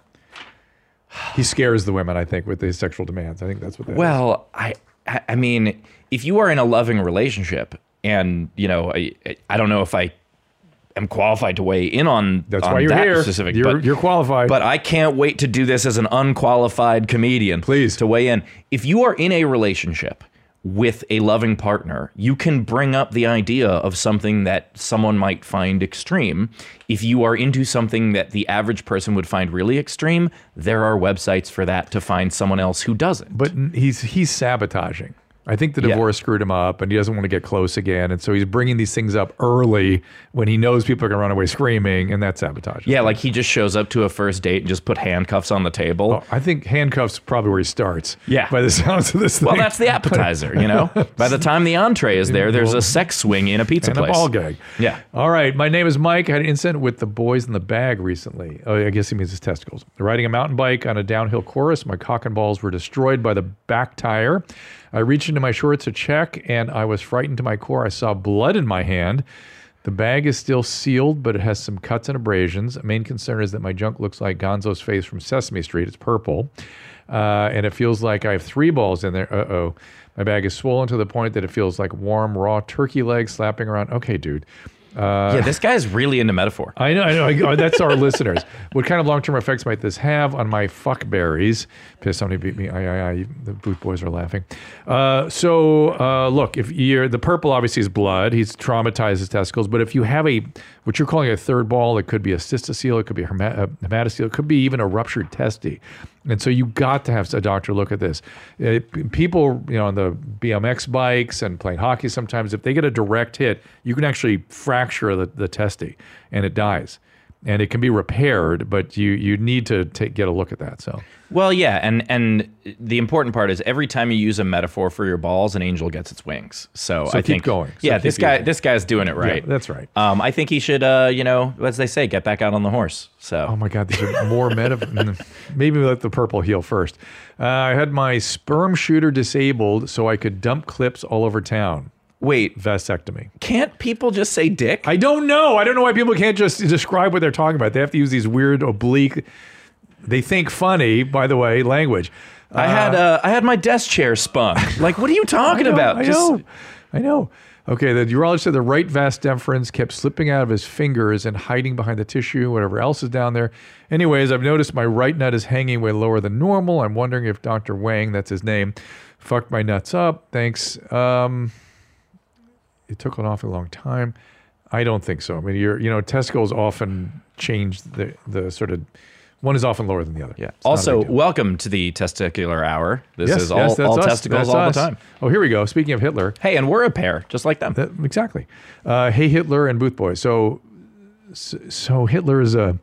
He scares the women, I think, with his sexual demands. I think that's what that is.
Well, I I I mean, if you are in a loving relationship, and you know, I I don't know if I am qualified to weigh in on
That's
on
why you're
that
here.
specific,
You're,
but,
you're qualified.
but I can't wait to do this as an unqualified comedian.
Please.
To weigh in. If you are in a relationship with a loving partner, you can bring up the idea of something that someone might find extreme. If you are into something that the average person would find really extreme, there are websites for that to find someone else who doesn't.
But he's he's sabotaging. I think the
Yeah.
divorce screwed him up, and he doesn't want to get close again. And so he's bringing these things up early when he knows people are going to run away screaming, and that's sabotage.
Yeah, like he just shows up to a first date and just put handcuffs on the table.
Oh, I think handcuffs probably where he starts.
Yeah.
By the sounds of this thing.
Well, that's the appetizer, you know? By the time the entree is there, there's a sex swing in a pizza
and
place.
a ball gag.
Yeah.
All right. My name is Mike. I had an incident with the boys in the bag recently. Oh, I guess he means his testicles. Riding a mountain bike on a downhill course, my cock and balls were destroyed by the back tire. I reached into my shorts to check, and I was frightened to my core. I saw blood in my hand. The bag is still sealed, but it has some cuts and abrasions. Main concern is that my junk looks like Gonzo's face from Sesame Street. It's purple. Uh, and it feels like I have three balls in there. Uh-oh. My bag is swollen to the point that it feels like warm, raw turkey legs slapping around. Okay, dude.
yeah, this guy's really into metaphor.
I know, I know. I- That's our listeners. What kind of long-term effects might this have on my fuckberries? Piss, somebody beat me. Aye, aye, aye. The boot boys are laughing. Uh, so, uh, look, if you're the purple, obviously is blood. He's traumatized his testicles. But if you have a what you're calling a third ball, it could be a cystocele, it could be a herma- a hematocele, it could be even a ruptured testy. And so you got to have a doctor look at this. Uh, people, you know, on the B M X bikes and playing hockey sometimes, if they get a direct hit, you can actually fracture the, the testy and it dies. And it can be repaired, but you you need to take, get a look at that. So
Well, yeah, and and the important part is every time you use a metaphor for your balls, an angel gets its wings. So,
So
I
keep
think
going. So
yeah,
keep
this guy
using it.
this guy's doing it right.
Yeah, that's right.
Um, I think he should, uh, you know, as they say, get back out on the horse. So
Oh my God, these are more meta. Maybe let the purple heal first. Uh, I had my sperm shooter disabled so I could dump clips all over town.
wait,
Vasectomy.
can't people just say dick?
I don't know. I don't know why people can't just describe what they're talking about. They have to use these weird oblique. They think funny, by the way, language.
I had uh, I had my desk chair spun. Like, what are you talking
I know,
about?
I
Just-
know. I know. Okay, the urologist said the right vas deferens kept slipping out of his fingers and hiding behind the tissue, whatever else is down there. Anyways, I've noticed my right nut is hanging way lower than normal. I'm wondering if Doctor Wang, that's his name, fucked my nuts up. Thanks. Um, it took an awfully long time. I don't think so. I mean, you're, you know, testicles often change the, the sort of, one is often lower than the other.
Yeah.
It's not a
Also,
big deal.
welcome to the Testicular Hour. This
Yes,
is all,
yes, that's
all
us.
testicles
That's
all
us.
the time.
Oh, here we go. Speaking of Hitler.
Hey, and we're a pair, just like them.
That, exactly. Uh, hey, Hitler and Booth Boy. So, so Hitler is a,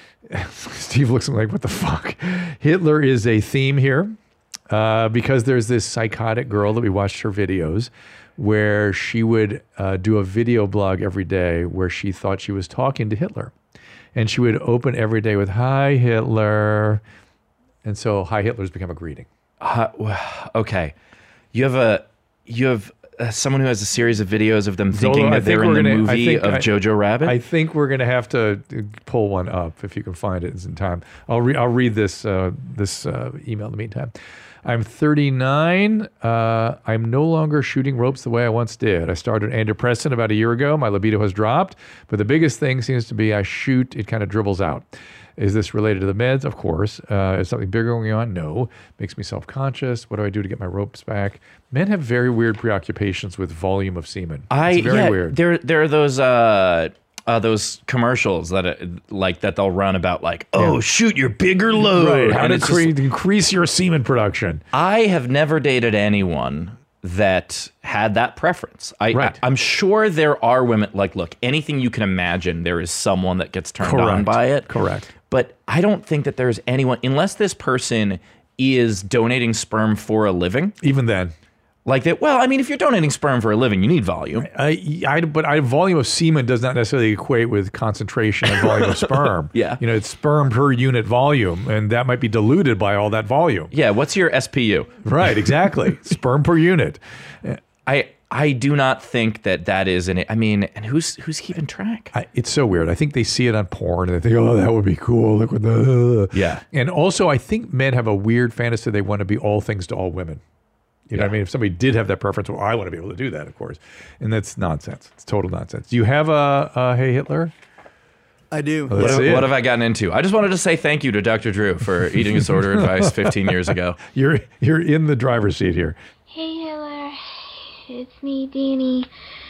Steve looks at me like, what the fuck? Hitler is a theme here uh, because there's this psychotic girl that we watched her videos where she would uh, do a video blog every day where she thought she was talking to Hitler. And she would open every day with, hi, Hitler. And so, hi, Hitler's become a greeting.
Uh, okay. You have a, you have uh, someone who has a series of videos of them thinking
Although I
that they're
think
in the
we're gonna- I
movie
think
of
I-
Jojo Rabbit.
I think we're going to have to pull one up if you can find it in time. I'll, re- I'll read this, uh, this uh, email in the meantime. I'm thirty-nine. Uh, I'm no longer shooting ropes the way I once did. I started antidepressant about a year ago. My libido has dropped, but the biggest thing seems to be I shoot, it kind of dribbles out. Is this related to the meds? Of course. Uh, is something bigger going on? No. Makes me self-conscious. What do I do to get my ropes back? Men have very weird preoccupations with volume of semen.
I
It's very
yeah,
weird.
There, there are those uh, uh, those commercials that uh, like that they'll run about like, oh,
Yeah.
shoot your bigger load.
Right. How
And
to
it's just-
cre- increase your semen production.
I have never dated anyone that had that preference. I,
Right.
I, I'm sure there are women like, look, anything you can imagine, there is someone that gets turned on
Correct.
by it.
Correct.
But I don't think that there's anyone, unless this person is donating sperm for a living,
Even then.
like that. Well, I mean, if you're donating sperm for a living, you need volume.
I, I, but I, volume of semen does not necessarily equate with concentration and volume of sperm.
Yeah.
You know, it's sperm per unit volume, and that might be diluted by all that volume.
Yeah. What's your S P U?
Right, exactly. Sperm per unit.
I I do not think that that is an. I mean, and who's who's keeping track?
I, it's so weird. I think they see it on porn and they think, oh, that would be cool. Look what the.
Yeah.
And also, I think men have a weird fantasy they want to be all things to all women. You know what I mean? If somebody did have that preference, well, I want to be able to do that, of course. And that's nonsense. It's total nonsense. Do you have a, a Hey Hitler?
I do.
Let's
What have,
see
what
it.
have I gotten into? I just wanted to say thank you to Doctor Drew for eating disorder advice fifteen years ago.
You're you're in the driver's seat here.
Hey Hitler, it's me, Danny.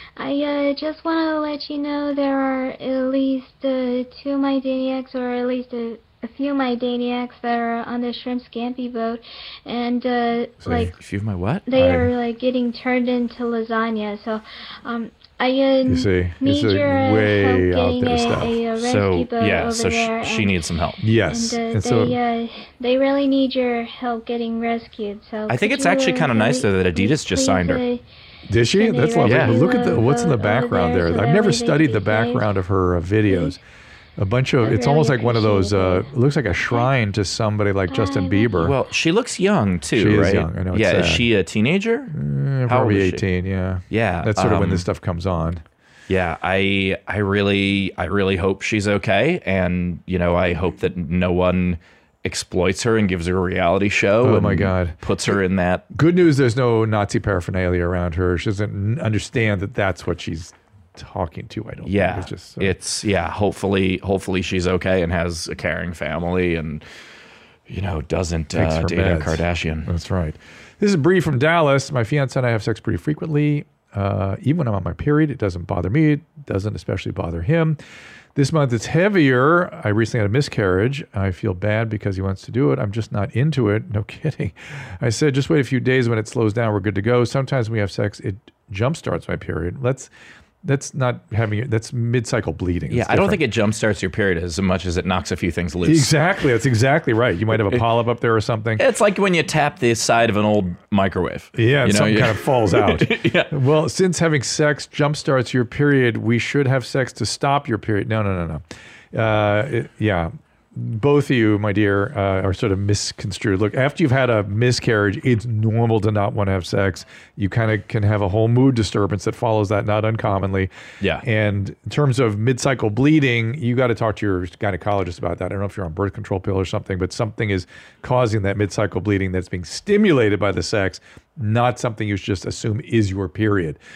I uh, just want to let you know there are at least uh, two of my Daniacs, or at least a, a few of my Daniacs that are on the Shrimp Scampi boat, and uh, like
A few of my what?
they
I-
are like getting turned into lasagna. So um, I uh,
You see,
need
this is
your uh,
way
help
out
getting
there
a,
stuff.
a, a rescue
So
boat
yeah,
over
so
there.
sh- she
and-
needs some help.
Yes.
And, uh,
And so
they uh, they really need your help getting rescued. So
I think
could
it's
you,
actually
uh,
kinda nice, though, that
please-
Adidas just
please,
signed her.
uh,
did she?
Send me
That's
a
lovely.
Yeah.
But look at the
rescue
what's in the
boat over
background
there
there.
so
I've
that
never
way they
studied
can
the
be
background of her uh, videos. A bunch of
I
it's almost
really
like one of those. Uh,
appreciate it.
looks like a shrine to somebody like Justin
Bye.
Bieber.
Well, she looks young too,
She is
right?
young. I know, it's
Yeah, is
sad.
she a teenager?
Eh,
how old
probably
is she?
eighteen. Yeah.
Yeah,
That's sort of when
um,
this stuff comes on.
Yeah, I I really I really hope she's okay, and you know I hope that no one exploits her and gives her a reality show.
Oh,
and
my God.
puts her in that.
Good news. There's no Nazi paraphernalia around her. She doesn't n- understand that that's what she's talking to. I don't.
Yeah,
think. It's just. uh,
it's yeah. Hopefully, hopefully she's okay and has a caring family, and you know doesn't
Takes
uh,
her
date a
meds.
Kardashian.
That's right. This is Bree from Dallas. My fiance and I have sex pretty frequently. Uh, even when I'm on my period, it doesn't bother me. It doesn't especially bother him. This month it's heavier. I recently had a miscarriage. I feel bad because he wants to do it. I'm just not into it. No kidding. I said, just wait a few days. When it slows down, we're good to go. Sometimes when we have sex, it jumpstarts my period. Let's That's not having it. That's mid-cycle bleeding.
Yeah,
It's
I don't
different.
think it jumpstarts your period as much as it knocks a few things loose.
Exactly. That's exactly right. You might have a polyp up there or something.
It's like when you tap the side of an old microwave.
Yeah, and
you know,
something
you-
kind of falls out.
Yeah.
Well, since having sex jumpstarts your period, we should have sex to stop your period. No, no, no, no. Uh, it- yeah. Both of you, my dear, uh, are sort of misconstrued. Look, after you've had a miscarriage, it's normal to not want to have sex. You kind of can have a whole mood disturbance that follows that, not uncommonly.
Yeah.
And in terms of mid-cycle bleeding, you got to talk to your gynecologist about that. I don't know if you're on birth control pill or something, but something is causing that mid-cycle bleeding that's being stimulated by the sex, not something you should just assume is your period.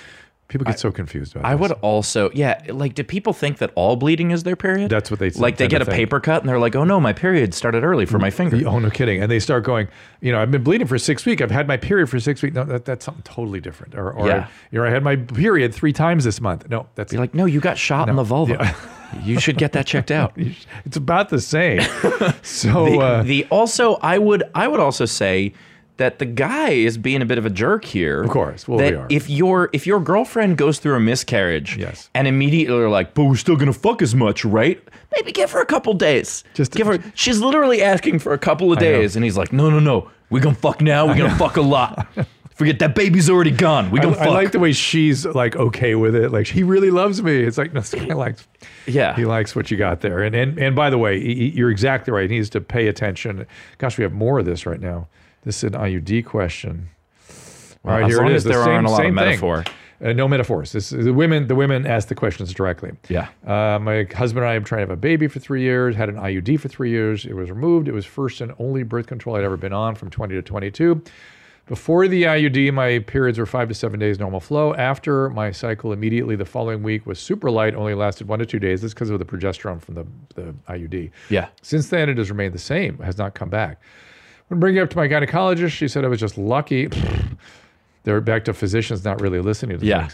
People get so confused about
I
this.
would also, yeah, like, do people think that all bleeding is their period?
That's what they
like. They
tend
get
to
a
think.
paper cut and they're like, "Oh no, my period started early for my finger."
Oh, no kidding. And they start going, you know, I've been bleeding for six weeks. I've had my period for six weeks. No, that, that's something totally different. Or, or
Yeah.
you know, I had my period three times this month. No, that's
You're like, "No, you got shot in the vulva.
Yeah.
You should get that checked out."
it's about the same. So
The,
uh,
the also, I would, I would also say that the guy is being a bit of a jerk here.
Of course. Well,
that
we are.
if your if your girlfriend goes through a miscarriage,
Yes.
and immediately are like, "But we're still gonna fuck as much, right?" Maybe give her a couple days.
Just-
give her. She's literally asking for a couple of
know.
days, and he's like, "No, no, no. We're gonna fuck now. We're gonna fuck a lot. Forget that baby's already gone. We
I,
gonna
I
fuck."
like the way she's like okay with it. Like he really loves me. It's like no, this guy likes.
Yeah.
He likes what you got there. And and and by the way, he, he- you're exactly right. He needs to pay attention. Gosh, we have more of this right now. This is an I U D question. All right,
as
here
long
it
as
is. The
there
same-
aren't a lot of
same thing.
metaphor.
Uh, no metaphors. This is, the women. The women ask the questions directly.
Yeah.
Uh, my husband and I have trying to have a baby for three years. Had an I U D for three years. It was removed. It was first and only birth control I'd ever been on from twenty to twenty-two. Before the I U D, my periods were five to seven days normal flow. After my cycle, immediately the following week was super light, only lasted one to two days. This is because of the progesterone from the, the I U D.
Yeah.
Since then, it has remained the same, has not come back. When bringing it up to my gynecologist, she said I was just lucky. They're back to physicians not really listening to
Yeah.
things.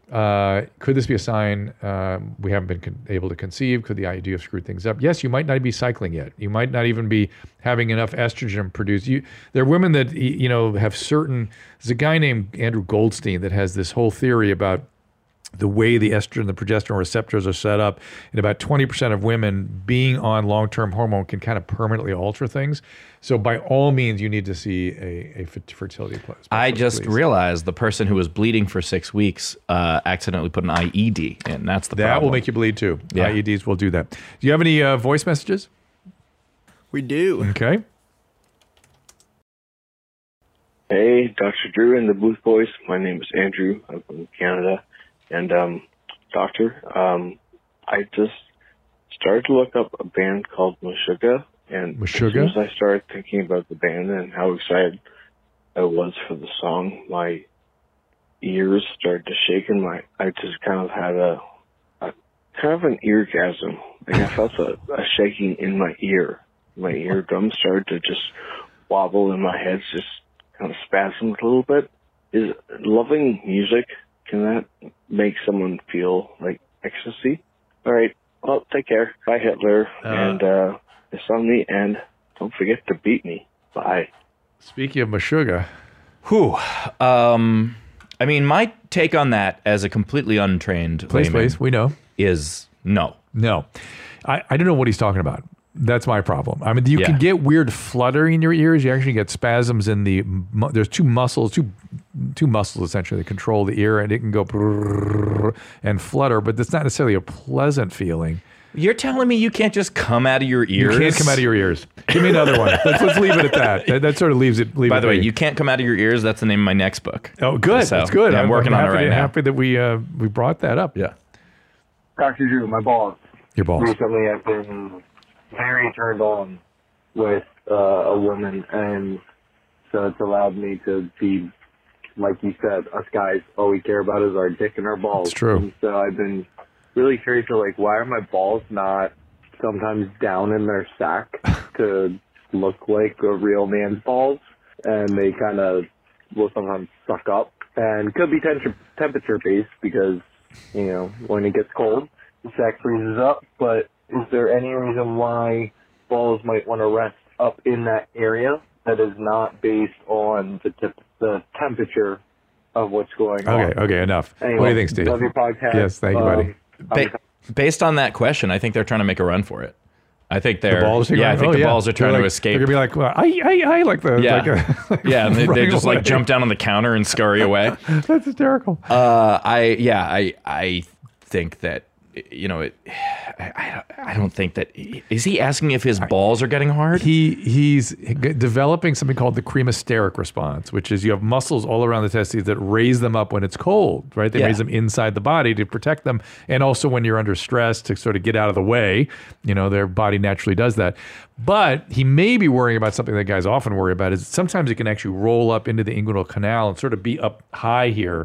Uh, could this be a sign um, we haven't been con- able to conceive? Could the I U D have screwed things up? Yes, you might not be cycling yet. You might not even be having enough estrogen produced. You, there are women that, y- you know, have certain, there's a guy named Andrew Goldstein that has this whole theory about the way the estrogen, the progesterone receptors are set up, and about twenty percent of women being on long-term hormone can kind of permanently alter things. So by all means, you need to see a, a f- fertility specialist.
I just
please.
realized the person who was bleeding for six weeks uh, accidentally put an I E D in. That's the
That
problem.
will make you bleed too.
Yeah.
I U Ds will do that. Do you have any uh, voice messages?
We do.
Okay.
Hey, Doctor Drew and the Booth Boys. My name is Andrew. I'm from Canada. And, um, Doctor, um, I just started to look up a band called Meshuggah. And as soon
Meshuggah?
as I started thinking about the band and how excited I was for the song, my ears started to shake and my, I just kind of had a, a kind of an eargasm. Like I felt a, a shaking in my ear. My eardrum started to just wobble and my head's just kind of spasmed a little bit. Is loving music, can that make someone feel like ecstasy? All right. Well, take care. Bye, Hitler.
Uh,
and uh, it's on me. And don't forget to beat me. Bye.
Speaking of Meshuggah,
Whew. Um, I mean, my take on that as a completely untrained
please,
layman
please, we know.
is no.
No. I, I don't know what he's talking about. That's my problem. I mean, you can
Yeah.
get weird fluttering in your ears. You actually get spasms in the, mu- there's two muscles, two two muscles essentially that control the ear, and it can go brrrr and flutter, but that's not necessarily a pleasant feeling.
You're telling me you can't just come out of your ears?
You can't come out of your ears. Give me another one. Let's, let's leave it at that. That, that sort of leaves it. Leave
By
it
the way,
be.
you can't come out of your ears. That's the name of my next book.
Oh, good.
So,
That's good.
yeah, I'm working on it
happy,
right now.
Happy that we uh, we brought that up.
Yeah.
Doctor Drew, my balls.
Your balls.
Recently, I've been very turned on with uh, a woman, and so it's allowed me to be, like you said, us guys, all we care about is our dick and our balls.
It's true.
And so I've been really curious to, like, why are my balls not sometimes down in their sack to look like a real man's balls, and they kind of will sometimes suck up, and could be temperature temperature based because, you know, when it gets cold, the sack freezes up. But is there any reason why balls might want to rest up in that area that is not based on the tip, the temperature of what's going on?
Okay, okay, enough.
Anyway,
What do you think, Steve?
Love your podcast.
Yes, thank you, buddy.
Um,
Ba- based on that question, I think they're trying to make a run for it. I think they're
The balls are
yeah. I
going-
think
oh,
the balls are trying
They're
to
like-
escape.
They're gonna be like, well, I, I, I like the
Yeah.
like a, like
yeah, and they, they
running
just like
away.
jump down on the counter and scurry away.
That's hysterical.
Uh, I yeah, I I think that you know it. I, I don't think that is he asking if his balls are getting hard.
He he's developing something called the cremasteric response, which is you have muscles all around the testes that raise them up when it's cold, right? They
Yeah.
raise them inside the body to protect them, and also when you're under stress to sort of get out of the way. You know, their body naturally does that. But he may be worrying about something that guys often worry about is sometimes it can actually roll up into the inguinal canal and sort of be up high here.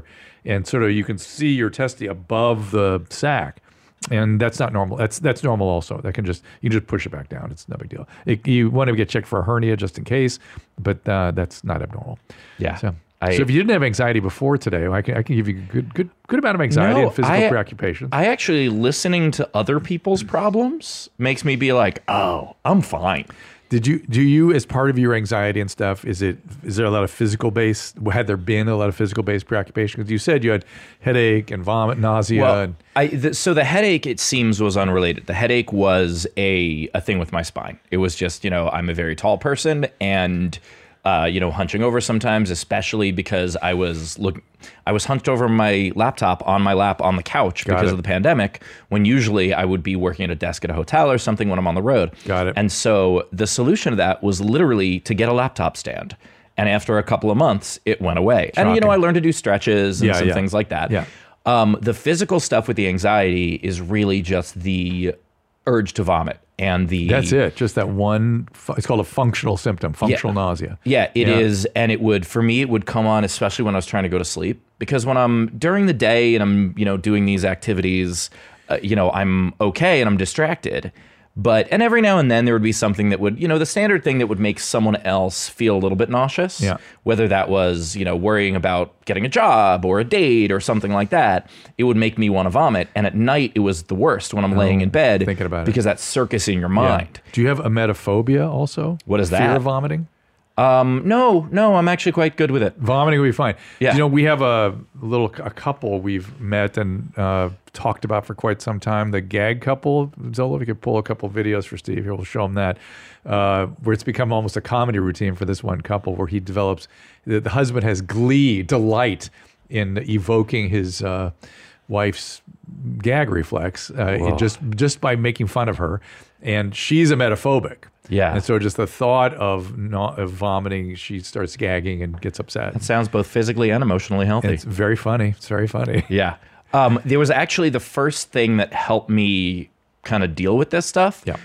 and sort of you can see your testy above the sac. And that's not normal. That's that's normal also. That can just you just push it back down. It's no big deal. It, you want to get checked for a hernia just in case, but uh, that's not abnormal.
Yeah.
So,
I,
so if you didn't have anxiety before today, I can I can give you a good good good amount of anxiety
No,
and physical
I-
preoccupations.
I actually listening to other people's problems makes me be like, oh, I'm fine.
Did you do you as part of your anxiety and stuff? Is it is there a lot of physical based? Had there been a lot of physical based preoccupation? Because you said you had headache and vomit, nausea.
Well,
and,
I the, so the headache, it seems, was unrelated. The headache was a a thing with my spine. It was just, you know, I'm a very tall person, and uh, you know, hunching over sometimes, especially because I was look, I was hunched over my laptop on my lap on the couch
Got
because
it.
of the pandemic. When usually I would be working at a desk at a hotel or something when I'm on the road.
Got it.
And so the solution to that was literally to get a laptop stand. And after a couple of months, it went away. And you know,
Shocking.
I learned to do stretches and
Yeah,
some
yeah.
things like that.
Yeah.
Um, the physical stuff with the anxiety is really just the urge to vomit and the
That's it. Just that one. fu- It's called a functional symptom, functional nausea.
Yeah, it
Yeah.
is, and it would for me. It would come on, especially when I was trying to go to sleep, because when I'm during the day and I'm you know doing these activities, uh, you know I'm okay and I'm distracted. But and every now and then there would be something that would, you know, the standard thing that would make someone else feel a little bit nauseous.
Yeah.
Whether that was, you know, worrying about getting a job or a date or something like that, it would make me want to vomit. And at night it was the worst when I'm laying in bed,
Oh, thinking about it.
because that's circus in your
Yeah.
mind.
Do you have emetophobia also?
What is
Fear
that?
of vomiting?
Um, no, no, I'm actually quite good with it.
Vomiting will be fine.
Yeah.
You know, we have a little a couple we've met and uh, talked about for quite some time. The gag couple. Zola, if you could pull a couple videos for Steve here, we'll show him that. Uh, where it's become almost a comedy routine for this one couple, where he develops the, the husband has glee, delight in evoking his uh, wife's gag reflex, uh, it just just by making fun of her, and she's emetophobic.
Yeah.
And so just the thought of not of vomiting, she starts gagging and gets upset.
It sounds both physically and emotionally healthy.
It's very funny. It's very funny.
Yeah. Um, there was actually the first thing that helped me kind of deal with this stuff.
Yeah.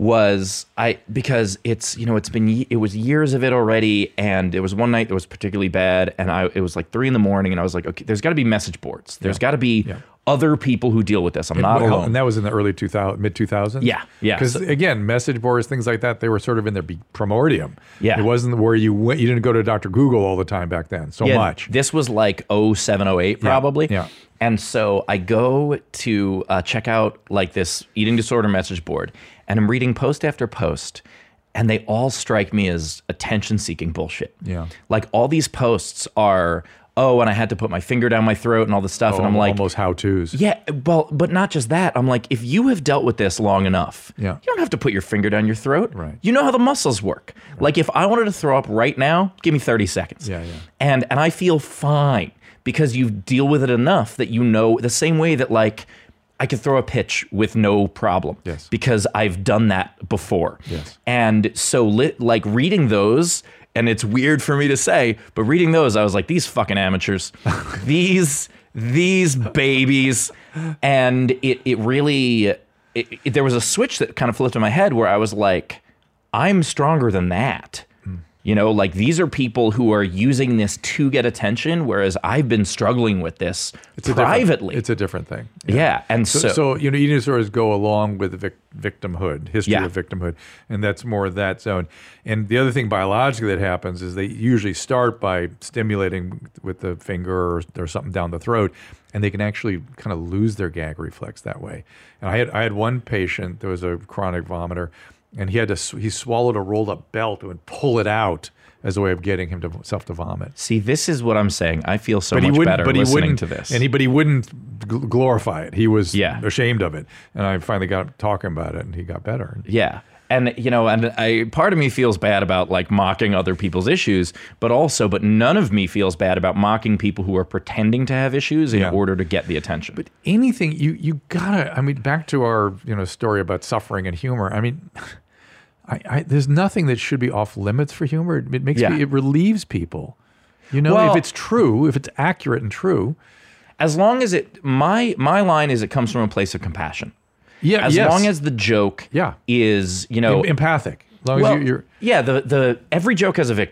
Was I because it's you know it's been ye- it was years of it already, and it was one night that was particularly bad, and I it was like three in the morning, and I was like, okay, there's got to be message boards. There's got to be
Yeah.
other people who deal with this. I'm not
Well,
alone.
And that was in the early two thousand, mid two thousands?
Yeah, yeah.
Because
So-
again, message boards, things like that, they were sort of in their be- primordium.
Yeah.
It wasn't where you went, you didn't go to Doctor Google all the time back then so
Yeah,
much.
This was like oh seven, oh eight probably.
yeah.
And so I go to uh, check out like this eating disorder message board, and I'm reading post after post, and they all strike me as attention-seeking bullshit.
Yeah.
Like all these posts are, oh, and I had to put my finger down my throat and all this stuff, and I'm like,
almost how-tos.
yeah, well, but not just that. I'm like, if you have dealt with this long enough,
Yeah.
you don't have to put your finger down your throat.
Right.
You know how the muscles work. Like if I wanted to throw up right now, give me thirty seconds.
Yeah, yeah.
And and I feel fine because you deal with it enough that you know the same way that like I could throw a pitch with no problem.
Yes.
Because I've done that before.
Yes.
And so lit, like reading those, and it's weird for me to say, but reading those, I was like, these fucking amateurs, these these babies, and it it really it, it, there was a switch that kind of flipped in my head where I was like, I'm stronger than that. You know, like these are people who are using this to get attention, whereas I've been struggling with this
It's a different-
privately.
It's a different thing.
yeah, and so,
So, so, you know, eating disorders go along with vic- victimhood, history
Yeah.
of victimhood, and that's more of that zone. And the other thing biologically that happens is they usually start by stimulating with the finger or, or something down the throat, and they can actually kind of lose their gag reflex that way. And I had I had one patient that was a chronic vomiter, and he had to sw- he swallowed a rolled up belt and pull it out as a way of getting him to self to vomit.
see, this is what I'm saying. I feel so
But he
much
wouldn't.
better
But he
listening
wouldn't.
to this.
And he, but he wouldn't gl- glorify it. He was
Yeah.
ashamed of it. And I finally got him talking about it, and he got better.
Yeah. And you know, and I part of me feels bad about like mocking other people's issues, but also, but none of me feels bad about mocking people who are pretending to have issues in
Yeah.
order to get the attention.
But anything you you gotta. I mean, back to our you know story about suffering and humor. I mean. I, I, there's nothing that should be off limits for humor. It, it makes
Yeah.
me, it relieves people. You know,
Well-
if it's true, if it's accurate and true.
as long as it, my my line is, it comes from a place of compassion.
Yeah.
As
yes.
long as the joke,
Yeah.
is you know
Em- empathic. As long
well,
as you, you're.
yeah, the the every joke has a victim.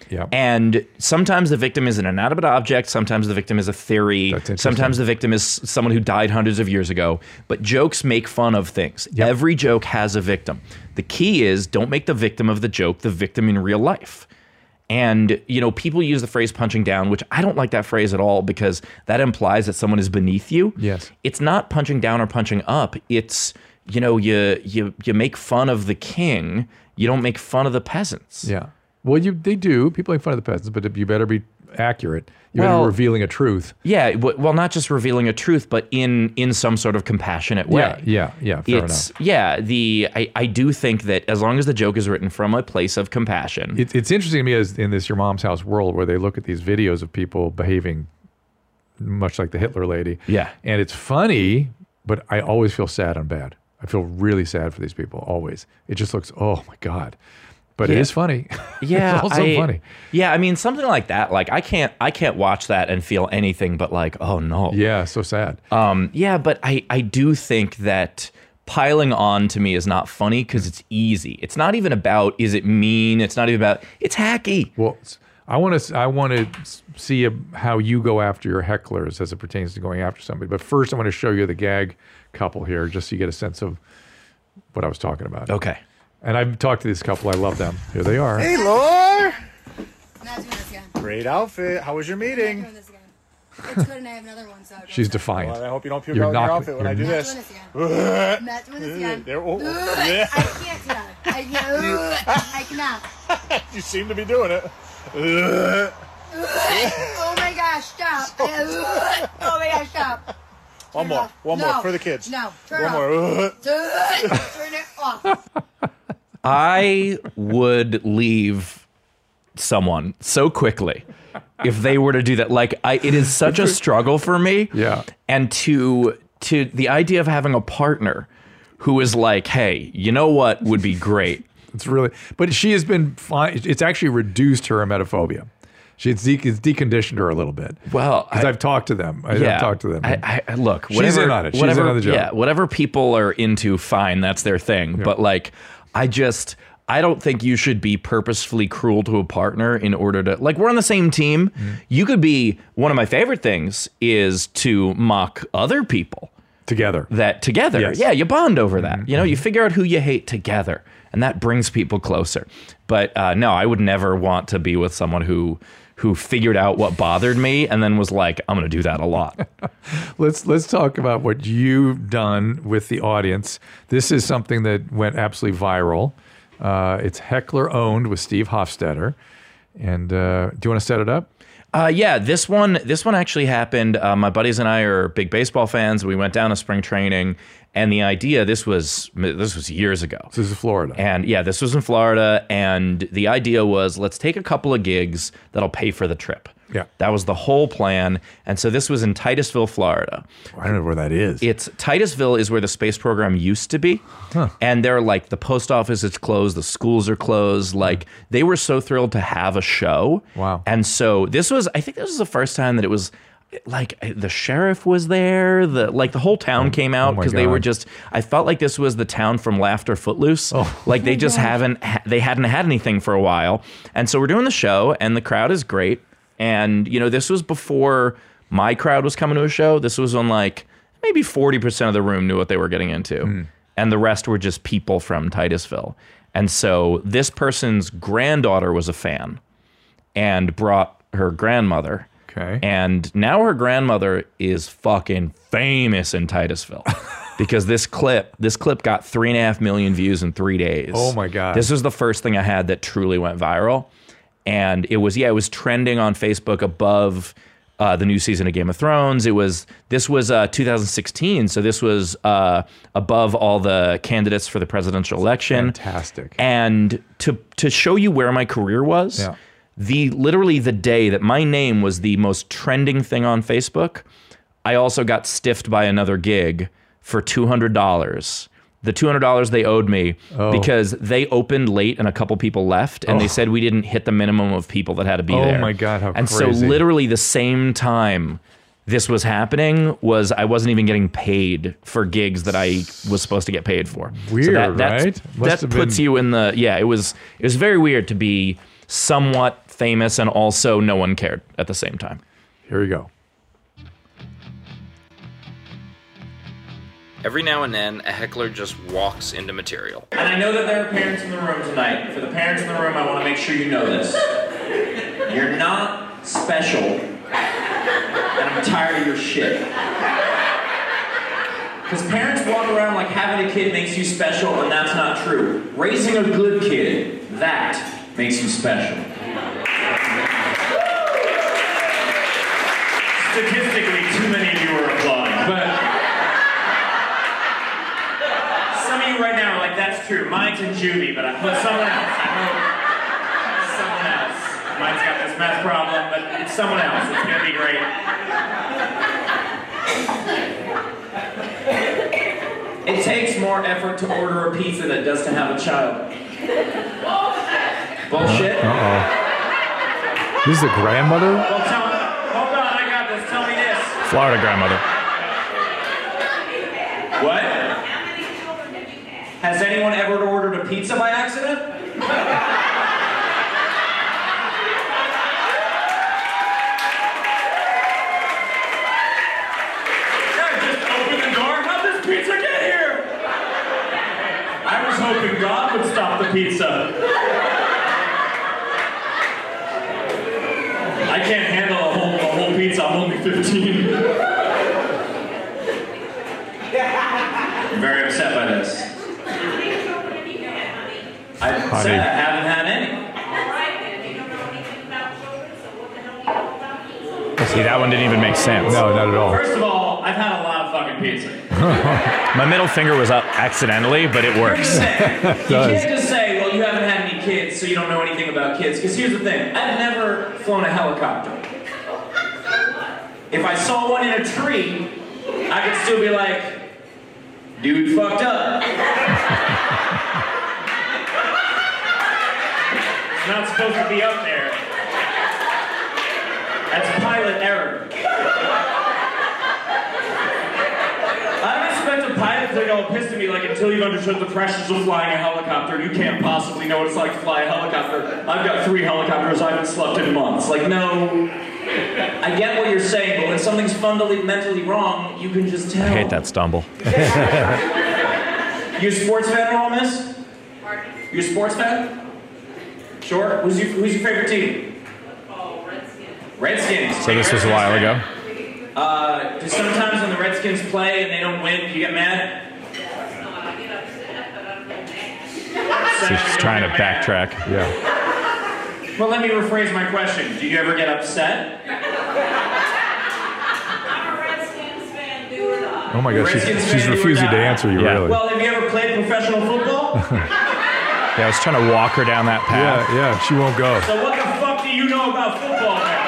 Yep.
And sometimes the victim is an inanimate object. Sometimes the victim is a theory.
That's interesting.
Sometimes the victim is someone who died hundreds of years ago. But jokes make fun of things.
Yep.
Every joke has a victim. The key is don't make the victim of the joke the victim in real life. And, you know, people use the phrase punching down, which I don't like that phrase at all because that implies that someone is beneath you.
Yes.
It's not punching down or punching up. It's, you know, you you you make fun of the king. You don't make fun of the peasants.
Yeah. Well, you they do. People make fun of the peasants, but you better be accurate. You better
Well-
be revealing a truth.
Yeah. w- Well, not just revealing a truth, but in in some sort of compassionate way.
Yeah, yeah, yeah. Fair
It's
enough.
yeah. The I, I do think that as long as the joke is written from a place of compassion,
It, it's interesting to me as in this Your Mom's House world where they look at these videos of people behaving much like the Hitler lady.
Yeah.
And it's funny, but I always feel sad and bad. I feel really sad for these people, always. It just looks, oh my God. But it
Yeah.
is funny.
yeah,
it's also
I-
funny.
Yeah, I mean something like that. Like I can't I can't watch that and feel anything but like, oh no.
Yeah, so sad.
Um, yeah, but I, I do think that piling on to me is not funny because it's easy. It's not even about is it mean. It's not even about it's hacky.
Well, s- I want to I want to see a, how you go after your hecklers as it pertains to going after somebody. But first, I want to show you the gag couple here, just so you get a sense of what I was talking about.
Okay.
And I've talked to this couple. I love them. Here they are.
Hey, Lore!
Not doing this again.
Great outfit. How was your
Not
meeting?
doing this again. It's good and I have another one, so. don't
She's
stop.
defiant.
Well, I hope you don't puke
You're
out in your
not-
outfit when I
you're
do
Not
this.
doing this again. I'm not doing this again.
There- oh, oh,
I
yeah.
can't do that. I can't. I cannot.
You seem to be doing it.
Oh my gosh, stop. Oh my gosh, stop.
One
Turn it
more.
off.
One
No.
more for the kids.
No, turn
One
it
more.
off. Turn it off.
I would leave someone so quickly if they were to do that. Like I it is such a struggle for me.
Yeah.
And to to the idea of having a partner who is like, hey, you know what would be great?
It's really, but she has been fine. It's actually reduced her emetophobia. She it's, de- it's deconditioned her a little bit.
Well,
because
I-
I've talked to them. I,
Yeah,
I've talked to them.
I, I look.
She's
Whatever,
in on it. She's
whatever,
in on the joke.
Yeah, whatever people are into, fine. That's their thing. But like, I just, I don't think you should be purposefully cruel to a partner in order to like. We're on the same team.
Mm-hmm.
You could be. One of my favorite things is to mock other people
Together.
that together.
Yes. Mm-hmm.
Yeah, you bond over that. You know, you figure out who you hate together, and that brings people closer. But uh, no, I would never want to be with someone who. who figured out what bothered me and then was like, I'm going to do that a lot.
Let's let's talk about what you've done with the audience. This is something that went absolutely viral. Uh, it's Heckler Owned with Steve Hofstetter. And uh, do you want to set it up?
Uh, yeah, this one this one actually happened. Uh, my buddies and I are big baseball fans. We went down to spring training, and the idea this was this was years ago.
This is Florida.
And yeah, this was in Florida, and the idea was let's take a couple of gigs that'll pay for the trip.
Yeah.
That was the whole plan. And so this was in Titusville, Florida.
I don't know where that is.
It's Titusville is where the space program used to be. And they're like the post office is closed, the schools are closed. Like they were so thrilled to have a show.
Wow.
And so this was I think this was the first time that it was like the sheriff was there, the like the whole town came out
oh my
because they were
God.
just I felt like this was the town from Laughter Footloose.
Oh.
Like they just haven't ha- they hadn't had anything for a while. And so we're doing the show and the crowd is great. And, you know, this was before my crowd was coming to a show. This was when, like, maybe forty percent of the room knew what they were getting into.
Mm.
And the rest were just people from Titusville. And so this person's granddaughter was a fan and brought her grandmother.
Okay.
And now her grandmother is fucking famous in Titusville. Because this clip, this clip got three and a half million views in three days.
Oh, my God.
This was the first thing I had that truly went viral. And it was, yeah, it was trending on Facebook above uh, the new season of Game of Thrones. It was, this was uh, two thousand sixteen. So this was uh, above all the candidates for the presidential election.
Fantastic.
And to, to show you where my career was,
Yeah.
the literally the day that my name was the most trending thing on Facebook, I also got stiffed by another gig for two hundred dollars. The two hundred dollars they owed me
Oh.
because they opened late and a couple people left and
Oh.
they said we didn't hit the minimum of people that had to be
Oh
there.
my God, how
And
crazy.
so literally the same time this was happening was I wasn't even getting paid for gigs that I was supposed to get paid for.
Weird,
so that, that's-
right? Must
That
have
puts
been-
you in the, yeah, it was, it was very weird to be somewhat famous and also no one cared at the same time.
Here we go.
Every now and then, a heckler just walks into material. And I know that there are parents in the room tonight. For the parents in the room, I want to make sure you know this. You're not special, and I'm tired of your shit. Because parents walk around like having a kid makes you special, and that's not true. Raising a good kid, that makes you special. Statistically, too many of you are applauding, but some of you right now are like, that's true. Mine's in juvie, but I hope someone else. I hope someone else. Mine's got this meth problem, but it's someone else. It's gonna be great. It takes more effort to order a pizza than it does to have a child. Bullshit.
Uh-oh. This is the grandmother?
Well, tell me. Hold on, I got this. Tell me this.
Florida grandmother.
What? Has anyone ever ordered a pizza by accident? Yeah, just open the door. How'd this pizza get here? I was hoping God would stop the pizza. I can't handle a whole, a whole pizza. I'm only fifteen. I'm very upset by this. I
Honey.
said I haven't had any.
See, that one didn't even make sense.
No, not at all.
First of all, I've had a lot of fucking pizza.
My middle finger was up accidentally, but it
Here's
works.
the thing. You
does.
can't just say, well, you haven't had any kids, so you don't know anything about kids. Because here's the thing. I've never flown a helicopter. If I saw one in a tree, I could still be like, dude fucked up. It's not supposed to be up there. That's pilot error. I don't expect a pilot to get all pissed at me like, until you've understood the pressures of flying a helicopter, you can't possibly know what it's like to fly a helicopter. I've got three helicopters, I haven't slept in months. Like, no. I get what you're saying, but when something's fundamentally wrong, you can just tell.
I hate that stumble.
You a sports fan at all, miss? You a sports fan? Sure. Who's your, who's your favorite team?
Oh, Redskins.
Redskins.
So this was a while ago.
Uh, do sometimes when the Redskins play and they don't win, you get mad?
No, I get upset, but I'm not mad.
She's trying to backtrack.
Yeah.
Well, let me rephrase my question. Do you ever get upset?
I'm a Redskins fan, do or die.
Oh my gosh, she's,
Redskins
she's
fan, do or
refusing to
die.
answer you,
Yeah.
really.
Well, have you ever played professional football?
Yeah, I was trying to walk her down that path.
yeah, yeah, she won't go.
So what the fuck do you know about football then?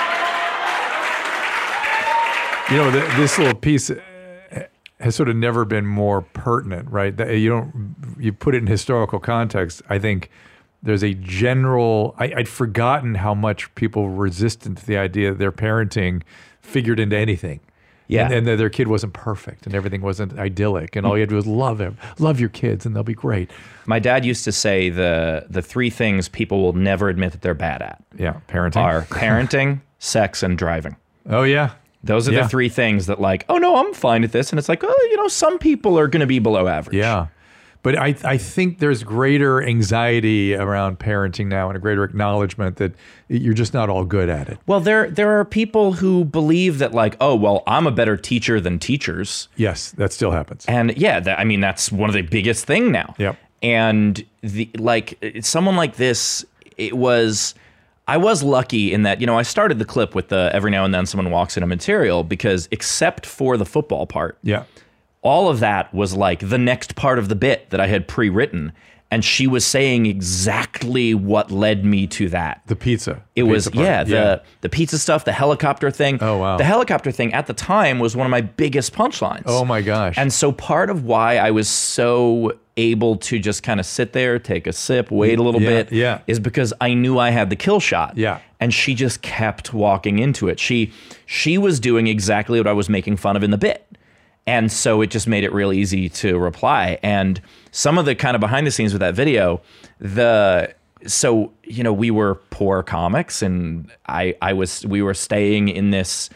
You know, th- this little piece uh, has sort of never been more pertinent, right? That you don't, you put it in historical context. I think there's a general, I, I'd forgotten how much people were resistant to the idea that their parenting figured into anything.
Yeah.
And, and that their kid wasn't perfect and everything wasn't idyllic. And all you had to do was love them, love your kids, and they'll be great.
My dad used to say the the three things people will never admit that they're bad at
Yeah, parenting.
are parenting, sex, and driving.
Oh, yeah.
Those are
Yeah.
the three things that, like, oh no, I'm fine at this. And it's like, oh, you know, some people are going to be below average.
Yeah. But I, I think there's greater anxiety around parenting now and a greater acknowledgement that you're just not all good at it.
Well, there there are people who believe that, like, oh, well, I'm a better teacher than teachers.
Yes, that still happens.
And yeah, that, I mean, that's one of the biggest thing now.
Yep.
And the like, someone like this, it was, I was lucky in that, you know, I started the clip with the every now and then someone walks into material because except for the football part,
Yeah.
all of that was like the next part of the bit that I had pre-written. And she was saying exactly what led me to that.
The pizza.
It
The
was,
pizza part.
yeah, the the pizza stuff, the helicopter thing.
Oh, wow.
The helicopter thing at the time was one of my biggest punchlines.
Oh, my gosh.
And so part of why I was so able to just kind of sit there, take a sip, wait a little
Yeah,
bit,
yeah.
is because I knew I had the kill shot.
Yeah.
And she just kept walking into it. She she was doing exactly what I was making fun of in the bit. And so it just made it real easy to reply. And some of the kind of behind the scenes with that video, the
so you know, we were poor comics, and I I was we were staying in this.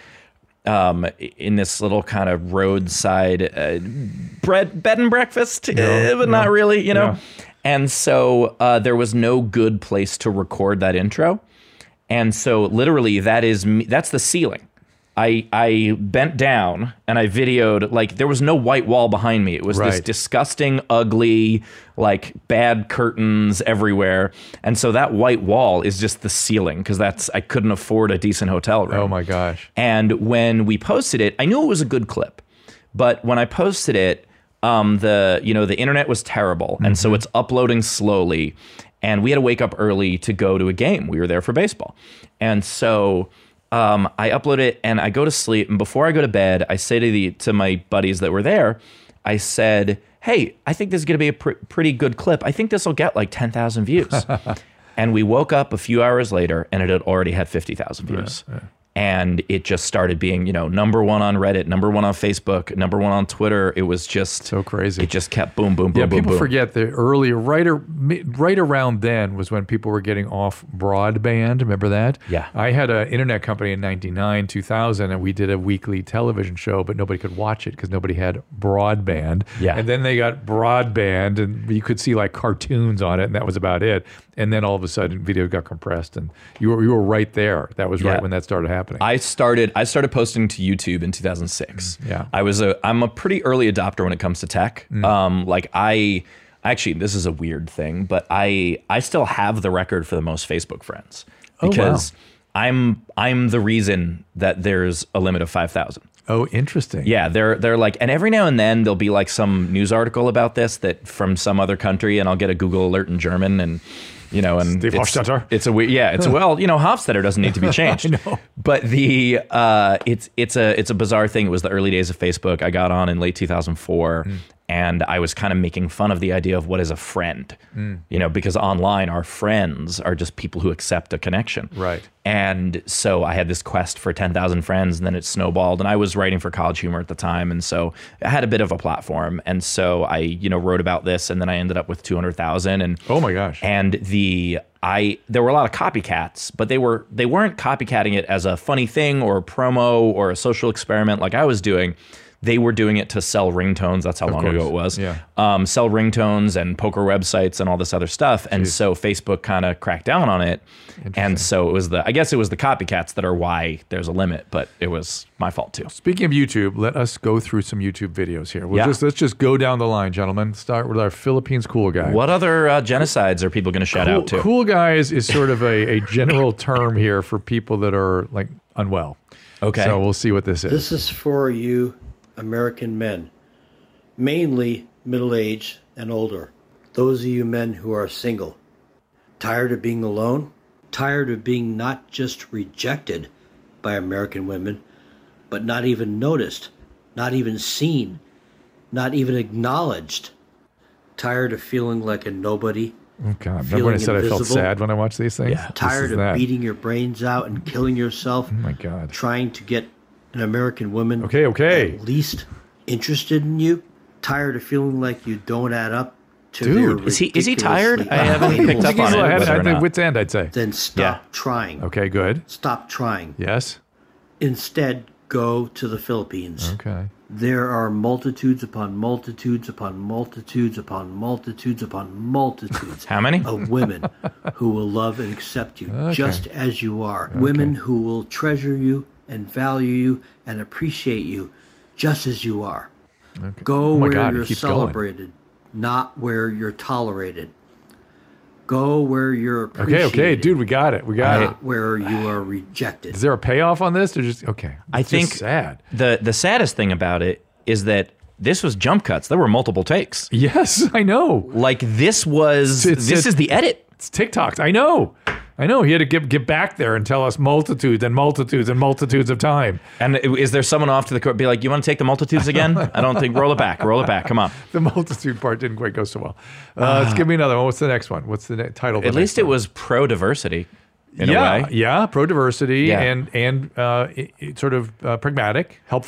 Um, in this little kind of roadside uh, bread bed and breakfast,
Yeah,
uh, but
yeah,
not really, you know.
yeah.
And so uh, there was no good place to record that intro, and so literally that is me, that's the ceiling. I I bent down and I videoed, like, there was no white wall behind me. It was this
Right.
disgusting, ugly, like, bad curtains everywhere. And so that white wall is just the ceiling, because that's I couldn't afford a decent hotel room.
Oh my gosh.
And when we posted it, I knew it was a good clip. But when I posted it, um, the you know the internet was terrible, and so it's uploading slowly. And we had to wake up early to go to a game. We were there for baseball, and so. Um, I upload it and I go to sleep. And before I go to bed, I say to the to my buddies that were there, I said, "Hey, I think this is going to be a pr- pretty good clip. I think this will get like ten thousand views." And we woke up a few hours later, and it had already had fifty thousand views. Yeah, yeah. And it just started being, you know, number one on Reddit, number one on Facebook, number one on Twitter. It was just
so crazy.
It just kept boom, boom, boom,
yeah,
boom,
people
boom.
forget that earlier, right, or, right around then was when people were getting off broadband. Remember that?
Yeah.
I had an internet company in ninety-nine, two thousand, and we did a weekly television show, but nobody could watch it because nobody had broadband.
Yeah.
And then they got broadband, and you could see like cartoons on it, and that was about it. And then all of a sudden, video got compressed, and you were you were right there. That was right
Yeah.
when that started happening.
I started I started posting to YouTube in two thousand six.
Yeah.
I was a I'm a pretty early adopter when it comes to tech.
Mm.
Um, like I actually this is a weird thing, but I I still have the record for the most Facebook friends
Oh, wow.
because I'm I'm the reason that there's a limit of five thousand.
Oh, interesting.
Yeah, they're they're like, and every now and then there'll be like some news article about this that from some other country, and I'll get a Google alert in German, and you know, and
Steve
it's,
Hofstetter.
it's a we- yeah, it's a, well, you know, Hofstetter doesn't need to be changed.
I know.
But the uh, it's it's a it's a bizarre thing. It was the early days of Facebook. I got on in late two thousand four. Mm. And I was kind of making fun of the idea of what is a friend, mm. you know, because online our friends are just people who accept a connection.
Right.
And so I had this quest for ten thousand friends, and then it snowballed. And I was writing for College Humor at the time, and so I had a bit of a platform. And so I, you know, wrote about this, and then I ended up with two hundred thousand. And
oh my gosh!
And the I there were a lot of copycats, but they were they weren't copycatting it as a funny thing or a promo or a social experiment like I was doing. They were doing it to sell ringtones. That's how
Of
long
course.
ago it was.
Yeah.
Um, sell ringtones and poker websites and all this other stuff. And
Jeez.
so Facebook kind of cracked down on it. And so it was the, I guess it was the copycats that are why there's a limit, but it was my fault too.
Speaking of YouTube, let us go through some YouTube videos here. We'll
Yeah.
just let's just go down the line, gentlemen. Start with our Philippines cool guy.
What other uh, genocides are people going to shout
cool,
out to?
Cool guys is sort of a, a general term here for people that are like unwell.
Okay.
So we'll see what this is.
This is for you American men, mainly middle-aged and older. Those of you men who are single, tired of being alone, tired of being not just rejected by American women, but not even noticed, not even seen, not even acknowledged, tired of feeling like a nobody.
Oh God! Remember when I said
invisible?
I felt sad when I watched these things?
Yeah.
This
Tired
is
of
that.
beating your brains out and killing yourself.
Oh my God!
Trying to get an American woman
Okay, okay.
at least interested in you. Tired of feeling like you don't add up to
Dude,
their
is he- is he tired?
ridiculously
I haven't
valuable
picked up on
He's
it,
ahead
whether or
at the
not.
wit's end, I'd say.
Then stop
Yeah.
trying.
Okay, good.
Stop trying.
Yes.
Instead, go to the Philippines.
Okay.
There are multitudes upon multitudes upon multitudes upon multitudes upon multitudes
How many?
of women who will love and accept you
Okay.
just as you are. Women who will treasure you and value you and appreciate you just as you are.
Okay.
Go
Oh my
where
God, it
you're
keeps going.
celebrated, not where you're tolerated. Go where you're
Okay,
appreciated,
okay, dude, we got it. We got it.
not where you are rejected.
Is there a payoff on this? Or just okay?
I
It's
think
just sad.
the the saddest thing about it is that this was jump cuts. There were multiple takes.
Yes, I know.
Like this was
It's-
this
it's-
is the edit.
It's TikToks. I know. I know. He had to get get back there and tell us multitudes and multitudes and multitudes of time.
And is there someone off to the court be like, you want to take the multitudes again? I don't think. Roll it back. Roll it back. Come on.
The multitude part didn't quite go so well. Uh, let's give me another one. What's the next one? What's the ne- title? of the
At
next
least it
one?
was pro diversity in
yeah,
a way.
yeah, pro diversity
Yeah.
and and uh, it, it sort of uh, pragmatic, helpful.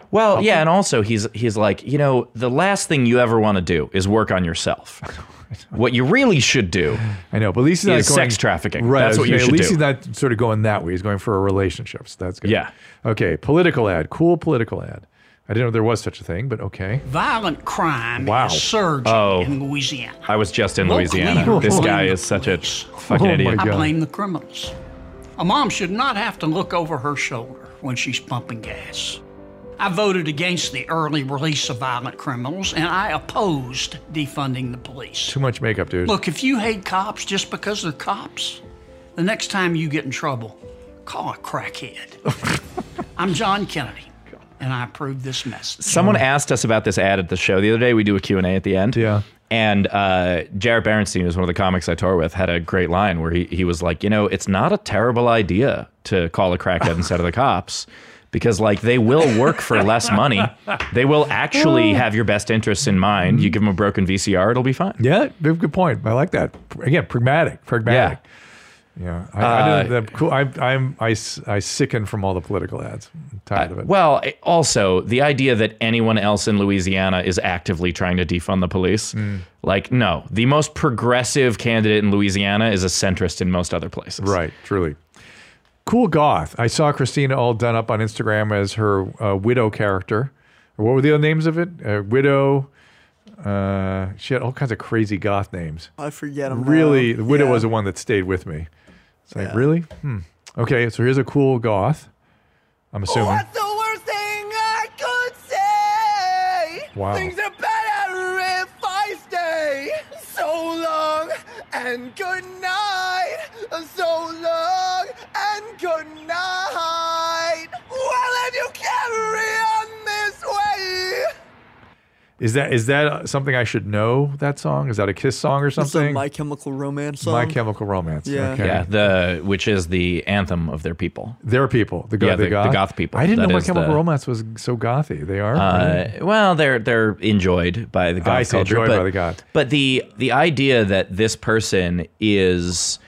Well, yeah, and also he's he's like, you know, the last thing you ever want to do is work on yourself. What you really should do,
I know, but at least he's
is
not going,
sex trafficking.
Right,
That's what you
at
should
least
do.
he's not sort of going that way. He's going for a relationship. So that's good.
Yeah.
Okay, political ad. Cool political ad. I didn't know there was such a thing, but okay.
Violent crime
Wow.
is surging
Oh.
in Louisiana.
I was just in
Local
Louisiana.
leaders
This
blame
guy
the
is such a
police.
fucking
Oh,
idiot.
my
I
God.
blame the criminals. A mom should not have to look over her shoulder when she's pumping gas. I voted against the early release of violent criminals, and I opposed defunding the police.
Too much makeup, dude.
Look, if you hate cops just because they're cops, the next time you get in trouble, call a crackhead. I'm John Kennedy, and I approve this message.
Someone asked us about this ad at the show the other day. We do a Q and A at the end.
Yeah.
And uh, Jarrett Berenstein, who's one of the comics I tour with, had a great line where he, he was like, you know, it's not a terrible idea to call a crackhead instead of the cops. Because, like, they will work for less money. They will actually have your best interests in mind. You give them a broken V C R, it'll be fine.
Yeah, good point. I like that. Again, pragmatic. Pragmatic. Yeah. I, I
Uh,
didn't, the, cool. I, I'm, I, s- I sicken from all the political ads. I'm tired of it.
Well, also, the idea that anyone else in Louisiana is actively trying to defund the police,
Mm.
like, no. The most progressive candidate in Louisiana is a centrist in most other places.
Right, truly. Cool goth. I saw Christina all done up on Instagram as her uh, widow character. Or what were the other names of it? Uh, widow. Uh, she had all kinds of crazy goth names.
I forget them.
Really,
now.
the widow
Yeah.
was the one that stayed with me. It's like,
Yeah.
really? Hmm. Okay, so here's a cool goth. I'm assuming.
What's the worst thing I could say?
Wow.
Things are better if I stay. So long and good night. So long and good night. Well, if you carry on this way.
Is that is that something I should know? That song is that a Kiss song or
It's a
something?
My Chemical Romance song.
My Chemical Romance.
Yeah.
Okay.
Yeah, the which is the anthem of their people.
Their people, the, go-
Yeah,
the,
the- the
goth?
goth people.
I didn't
That
know My
is
Chemical
the-
Romance was so gothy. They are.
Uh,
really?
well, they're they're enjoyed by the goth
I see,
culture,
enjoyed
but,
by the goth.
But the the idea that this person is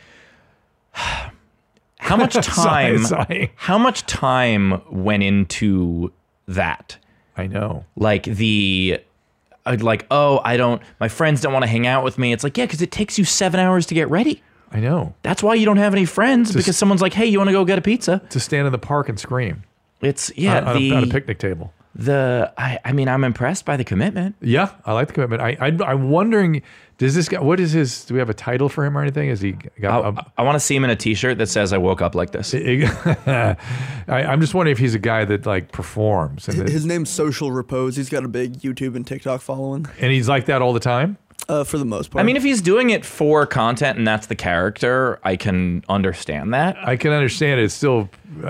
how much time
Sorry.
how much time went into that?
I know.
Like the I'd like, oh, I don't, my friends don't want to hang out with me. It's like, yeah, because it takes you seven hours to get ready.
I know.
That's why you don't have any friends, because someone's like, hey, you want to go get a pizza?
To stand in the park and scream.
It's, yeah,
on, on
the,
a, on a picnic table.
the, I, I mean, I'm impressed by the commitment.
Yeah, I like the commitment. I, I I'm wondering, does this guy? What is his? Do we have a title for him or anything? Is he got?
I, I want to see him in a t-shirt that says, I woke up like this.
I, I'm just wondering if he's a guy that like performs and,
His name's Social Repose. He's got a big YouTube and TikTok following.
and he's like that all the time.
Uh, for the most part.
I mean, if he's doing it for content and that's the character, I can understand that.
I can understand it. It's still.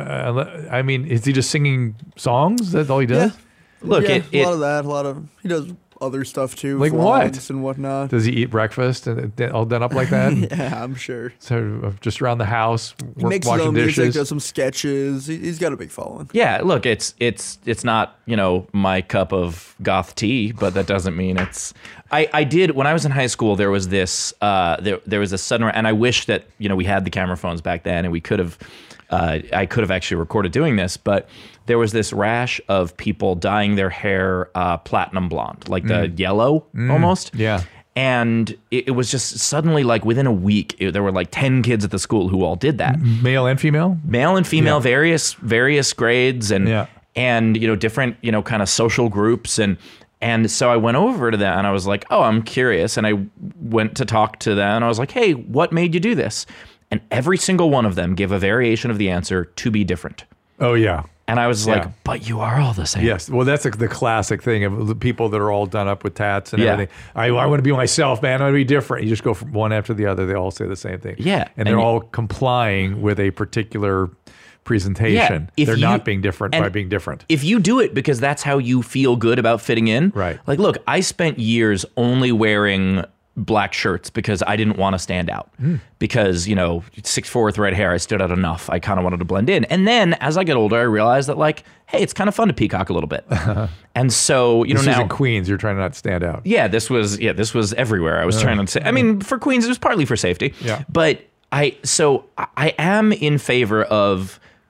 Uh, I mean, is he just singing songs? That's all he does.
Yeah.
Look,
yeah,
it,
a
it
lot of that. A lot of he does other stuff too.
Like what?
vlogs and whatnot.
Does he eat breakfast and and all done up like that?
Yeah, I'm sure.
So just around the house,
He
work,
makes his
washing
own music,
dishes.
does some sketches. He, he's got a big following.
yeah, look, it's it's it's not, you know, my cup of goth tea, but that doesn't mean it's. I, I did when I was in high school. There was this uh, there there was a sudden, and I wish that you know we had the camera phones back then, and we could have. Uh, I could have actually recorded doing this, but there was this rash of people dyeing their hair uh, platinum blonde, like the
Mm.
yellow
Mm,
almost.
yeah.
And it, it was just suddenly like within a week, it, there were like ten kids at the school who all did that.
Male and female?
Male and female,
Yeah.
various various grades and
Yeah.
and you know different you know kind of social groups and and so I went over to that and I was like, oh, I'm curious, and I went to talk to them and I was like, hey, what made you do this? And every single one of them gave a variation of the answer to be different.
Oh yeah.
And I was
Yeah.
like, but you are all the same.
Yes. Well, that's like the classic thing of the people that are all done up with tats and
Yeah.
everything. I, I want to be myself, man. I want to be different. You just go from one after the other. They all say the same thing.
Yeah.
And they're
And you-
all complying with a particular presentation.
if
They're
you-
not being different
and
by being different.
If you do it because that's how you feel good about fitting in,
Right.
Like, look, I spent years only wearing black shirts because I didn't want to stand out.
Mm.
Because, you know, six foot four with red hair, I stood out enough. I kind of wanted to blend in. And then as I get older, I realized that, like, hey, it's kind of fun to peacock a little bit. And so, you
this
know,
is
now
in Queens. You're trying to not stand out.
yeah, this was yeah, this was everywhere. I was
Uh,
trying to say. I mean, for Queens, it was partly for safety.
Yeah.
But I so I I am in favor of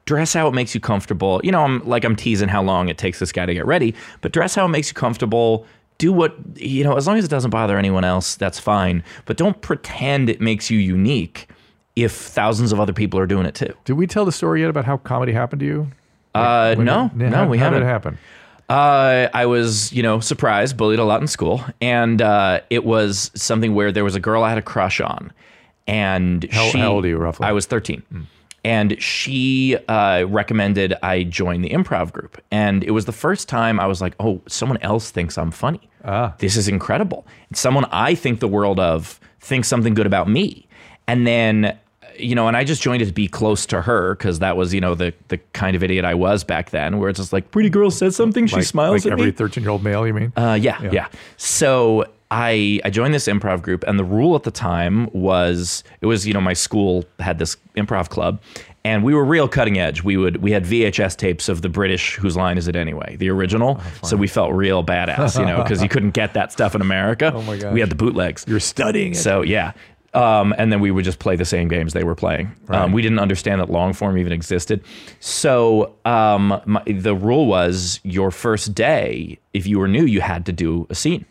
dress how it makes you comfortable. You know, I'm like I'm teasing how long it takes this guy to get ready, but dress how it makes you comfortable. Do what, you know, as long as it doesn't bother anyone else, that's fine. But don't pretend it makes you unique if thousands of other people are doing it too.
Did we tell the story yet about how comedy happened to you?
Uh,
When-
no,
yeah,
no,
how,
we
how
haven't.
did it happen?
Uh, I was, you know, surprised, bullied a lot in school, and uh, it was something where there was a girl I had a crush on, and
How-
she,
how old are you, roughly?
I was thirteen. And she uh, recommended I join the improv group. And it was the first time I was like, oh, someone else thinks I'm funny.
Ah.
This is incredible. Someone I think the world of thinks something good about me. And then, you know, and I just joined it to be close to her because that was, you know, the the kind of idiot I was back then, where it's just like, pretty girl says something, she
Like,
smiles
like
at
every
me.
thirteen-year-old male, you mean?
Uh, yeah, yeah, So I I joined this improv group, and the rule at the time was it was you know my school had this improv club, and we were real cutting edge. We would we had V H S tapes of the British Whose Line Is It Anyway, the original. So we felt real badass, you know, because you couldn't get that stuff in America.
Oh my gosh.
We had the bootlegs.
You're studying it.
So yeah. Um, and then we would just play the same games they were playing.
Right.
Um, we didn't understand that long form even existed. So um, my, the rule was your first day, if you were new, you had to do a scene.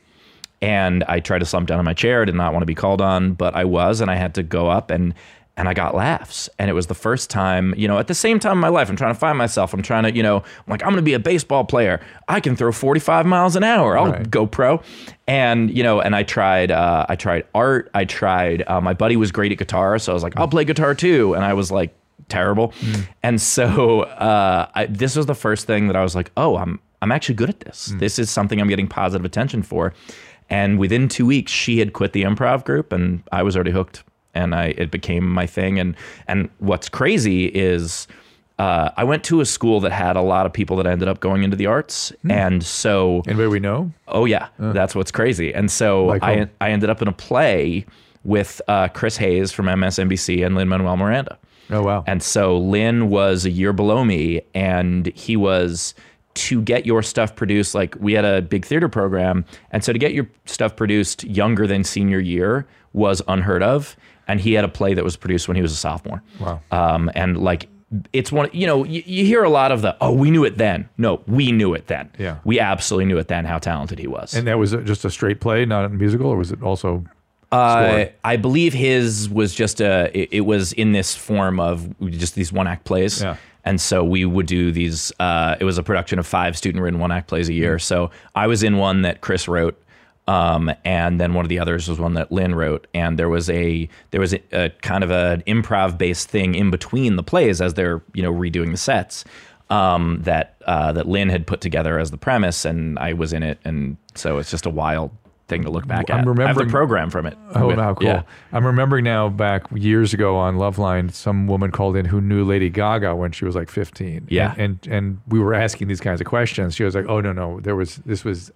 And I tried to slump down in my chair, did not want to be called on, but I was, and I had to go up and and I got laughs. And it was the first time, you know, at the same time in my life, I'm trying to find myself. I'm trying to, you know, I'm like, I'm going to be a baseball player. I can throw forty-five miles an hour. I'll
Right.
go pro. And, you know, and I tried, uh, I tried art. I tried, uh, my buddy was great at guitar. So I was like, I'll play guitar too. And I was like, terrible. And so uh, I, this was the first thing that I was like, oh, I'm, I'm actually good at this. This is something I'm getting positive attention for. And within two weeks, she had quit the improv group, and I was already hooked. And I it became my thing. And and what's crazy is uh, I went to a school that had a lot of people that ended up going into the arts. And so
Anybody we know?
oh yeah, that's what's crazy. And so
Like
I
who?
I ended up in a play with uh, Chris Hayes from M S N B C and Lin-Manuel Miranda.
Oh, wow.
And so Lin was a year below me, and he was to get your stuff produced. Like, we had a big theater program, and so to get your stuff produced younger than senior year was unheard of. And he had a play that was produced when he was a sophomore.
Wow.
Um, and like, it's one, you know, you, you hear a lot of the, oh, we knew it then. No, we knew it then.
Yeah.
We absolutely knew it then how talented he was.
And that was just a straight play, not a musical, or was it also
Uh,
scored?
I believe his was just a. It, it was in this form of just these one act plays.
Yeah.
And so we would do these. Uh, it was a production of five student written one act plays a year. So I was in one that Chris wrote, um, and then one of the others was one that Lynn wrote. And there was a there was a, a kind of an improv based thing in between the plays as they're you know redoing the sets. Um, that uh, that Lynn had put together as the premise, and I was in it, and so it's just a wild thing to look back
I'm
at. I have the
remembering-
program from it.
Oh,
with-
wow, cool.
yeah.
I'm remembering now back years ago on Loveline, some woman called in who knew Lady Gaga when she was like fifteen.
Yeah.
And, and and we were asking these kinds of questions. She was like, oh, no, no, there was, this was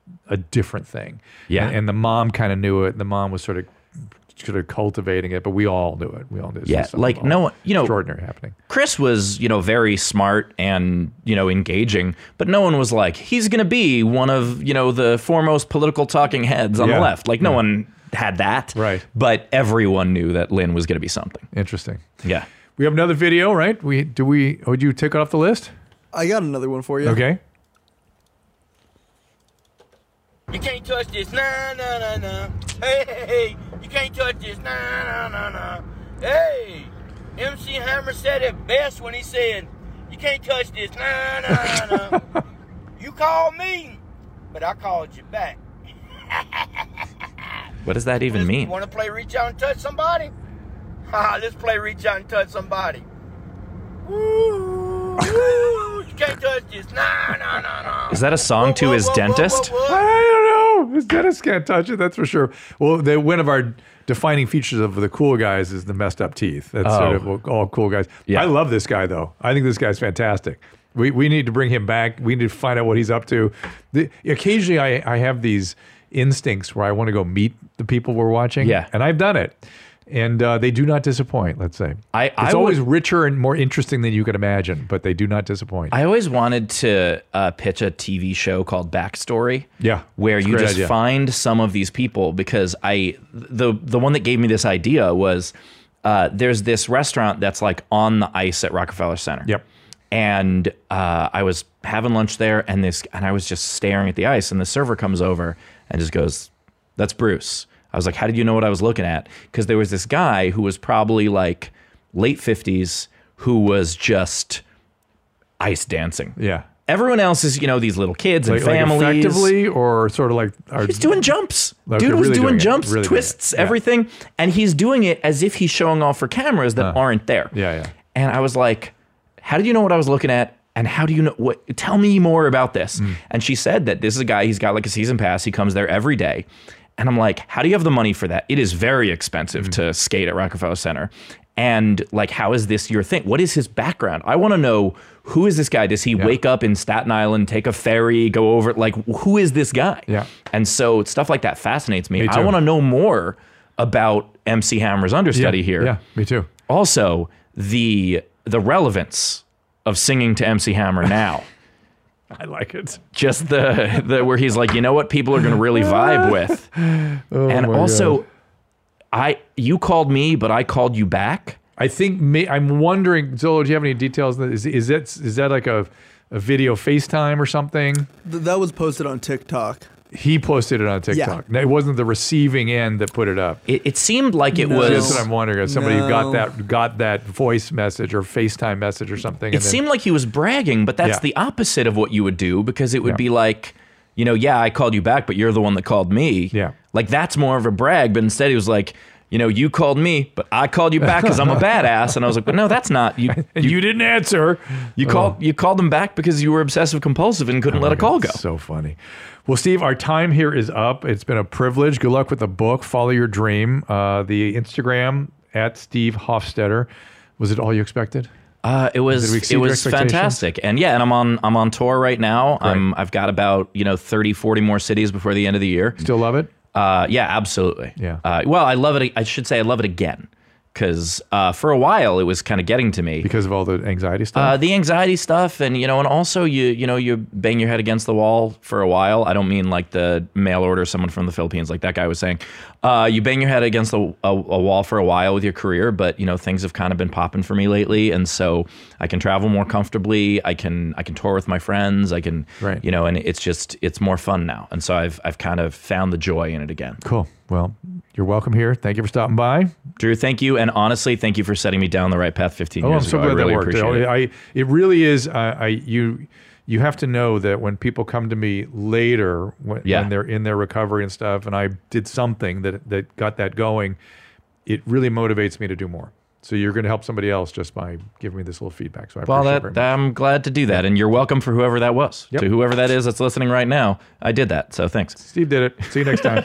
a different thing.
Yeah.
And, and the mom kind of knew it. And the mom was sort of, sort of cultivating it, but we all knew it. We all knew.
Yeah,
something
like, no one- you know-
extraordinary happening.
Chris was, you know, very smart and, you know, engaging, but no one was like, he's going to be one of, you know, the foremost political talking heads on
Yeah.
the left. Like, no
Yeah.
one had that.
Right.
But everyone knew that Lynn was going to be something.
Interesting.
Yeah.
We have another video, right? We do we? Would you take it off the list?
I got another one for you.
Okay.
You can't touch this, nah, nah, nah, nah. Hey, hey, hey, you can't touch this, nah, nah, nah, nah. Hey, M C Hammer said it best when he said, you can't touch this, nah, nah, nah, nah. You called me, but I called you back.
What does that even mean?
You want to play reach out and touch somebody? Haha, let's play reach out and touch somebody. Woo, woo, you can't touch this, nah, nah, nah, nah.
Is that a song to his dentist?
I don't know. His dentist can't touch it. That's for sure. Well, they, one of our defining features of the cool guys is the messed up teeth. That's sort
Oh.
of what all cool guys.
Yeah.
I love this guy though. I think this guy's fantastic. We we need to bring him back. We need to find out what he's up to. The, occasionally, I I have these instincts where I want to go meet the people we're watching.
Yeah.
and I've done it. And uh, they do not disappoint, let's say.
I-
it's
I
always
would-
richer and more interesting than you could imagine, but they do not disappoint.
I always wanted to uh, pitch a T V show called Backstory.
Yeah,
where
it's a
you
great
just
idea.
find some of these people, because I the the one that gave me this idea was uh, there's this restaurant that's like on the ice at Rockefeller Center.
Yep.
And uh, I was having lunch there, and this, and I was just staring at the ice, and the server comes over and just goes, "That's Bruce." I was like, "How did you know what I was looking at?" Because there was this guy who was probably like late fifties who was just ice dancing.
Yeah.
Everyone else is, you know, these little kids and
like,
families.
Like effectively, or sort of like... Our,
he's doing jumps.
Okay,
Dude was
really
doing,
doing
jumps,
really
twists,
yeah.
everything. And he's doing it as if he's showing off for cameras that
Uh,
aren't there.
Yeah, yeah.
And I was like, how did you know what I was looking at? And how do you know what? Tell me more about this.
Mm.
And she said that this is a guy, he's got like a season pass. He comes there every day. And I'm like, how do you have the money for that? It is very expensive
Mm.
to skate at Rockefeller Center. And like, how is this your thing? What is his background? I want to know, who is this guy? Does he yeah. wake up in Staten Island, take a ferry, go over? Like, who is this guy?
Yeah.
And so stuff like that fascinates me.
me
I want to know more about M C Hammer's understudy
yeah,
here.
Yeah, me too.
Also, the the relevance of singing to M C Hammer now.
I like it.
Just the, the where he's like, you know what people are going to really vibe with.
Oh
and also,
God.
I you called me, but I called you back.
I think may, I'm wondering, Zolo, do you have any details? Is, is that is that like a, a video FaceTime or something?
Th- that was posted on TikTok.
He posted it on TikTok.
Yeah.
It wasn't the receiving end that put it up.
It, it seemed like it
No.
was.
That's what I'm wondering. If somebody
No.
got that got that voice message or FaceTime message or something.
It
and then,
seemed like he was bragging, but that's
Yeah.
the opposite of what you would do, because it would
Yeah.
be like, you know, yeah, I called you back, but you're the one that called me.
Yeah.
Like, that's more of a brag, but instead he was like, you know, you called me, but I called you back because I'm a badass. And I was like, but no, that's not. You
and you, you didn't answer.
You
Oh.
called you called them back because you were obsessive compulsive and couldn't
Oh
let
my
a call
God,
go.
So funny. Well, Steve, our time here is up. It's been a privilege. Good luck with the book, Follow Your Dream. Uh, the Instagram, at Steve Hofstetter. Was it all you expected?
Uh, it was
Did we exceed
it
your
was
expectations?
fantastic. And yeah, and I'm on I'm on tour right now.
Great.
I'm I've got about, you know, thirty, forty more cities before the end of the year.
Still love it?
Uh, yeah, absolutely.
Yeah.
Uh, well, I love it. I should say I love it again, because uh, for a while it was kind of getting to me
because of all the anxiety stuff.
Uh, the anxiety stuff, and you know, and also you you know you bang your head against the wall for a while. I don't mean like the mail order someone from the Philippines, like that guy was saying. Uh, you bang your head against a, a, a wall for a while with your career, but you know, things have kind of been popping for me lately, and so I can travel more comfortably. I can I can tour with my friends. I can
Right.
you know, and it's just it's more fun now, and so I've I've kind of found the joy in it again.
Cool. Well, you're welcome here. Thank you for stopping by.
Drew, thank you, and honestly, thank you for setting me down the right path fifteen
Oh,
years
I'm so
ago.
glad
I really
that worked.
appreciate it.
I, it really is. I, I you you have to know that when people come to me later, when,
Yeah.
when they're in their recovery and stuff, and I did something that that got that going, it really motivates me to do more. So you're going to help somebody else just by giving me this little feedback. So I
Well,
appreciate it
that,
very much.
I'm glad to do that, and you're welcome for whoever that was.
Yep.
To whoever that is that's listening right now, I did that, so thanks.
Steve did it. See you next time.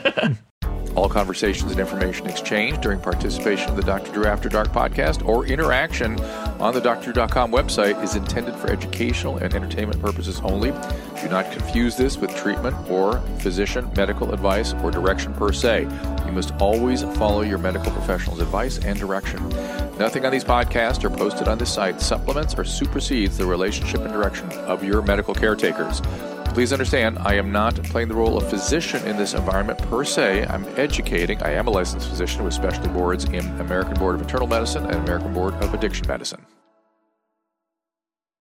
All conversations and information exchanged during participation in the Doctor Drew After Dark podcast or interaction on the D R drew dot com website is intended for educational and entertainment purposes only. Do not confuse this with treatment or physician medical advice or direction per se. You must always follow your medical professional's advice and direction. Nothing on these podcasts or posted on this site supplements or supersedes the relationship and direction of your medical caretakers. Please understand, I am not playing the role of physician in this environment per se. I'm educating. I am a licensed physician with specialty boards in American Board of Internal Medicine and American Board of Addiction Medicine.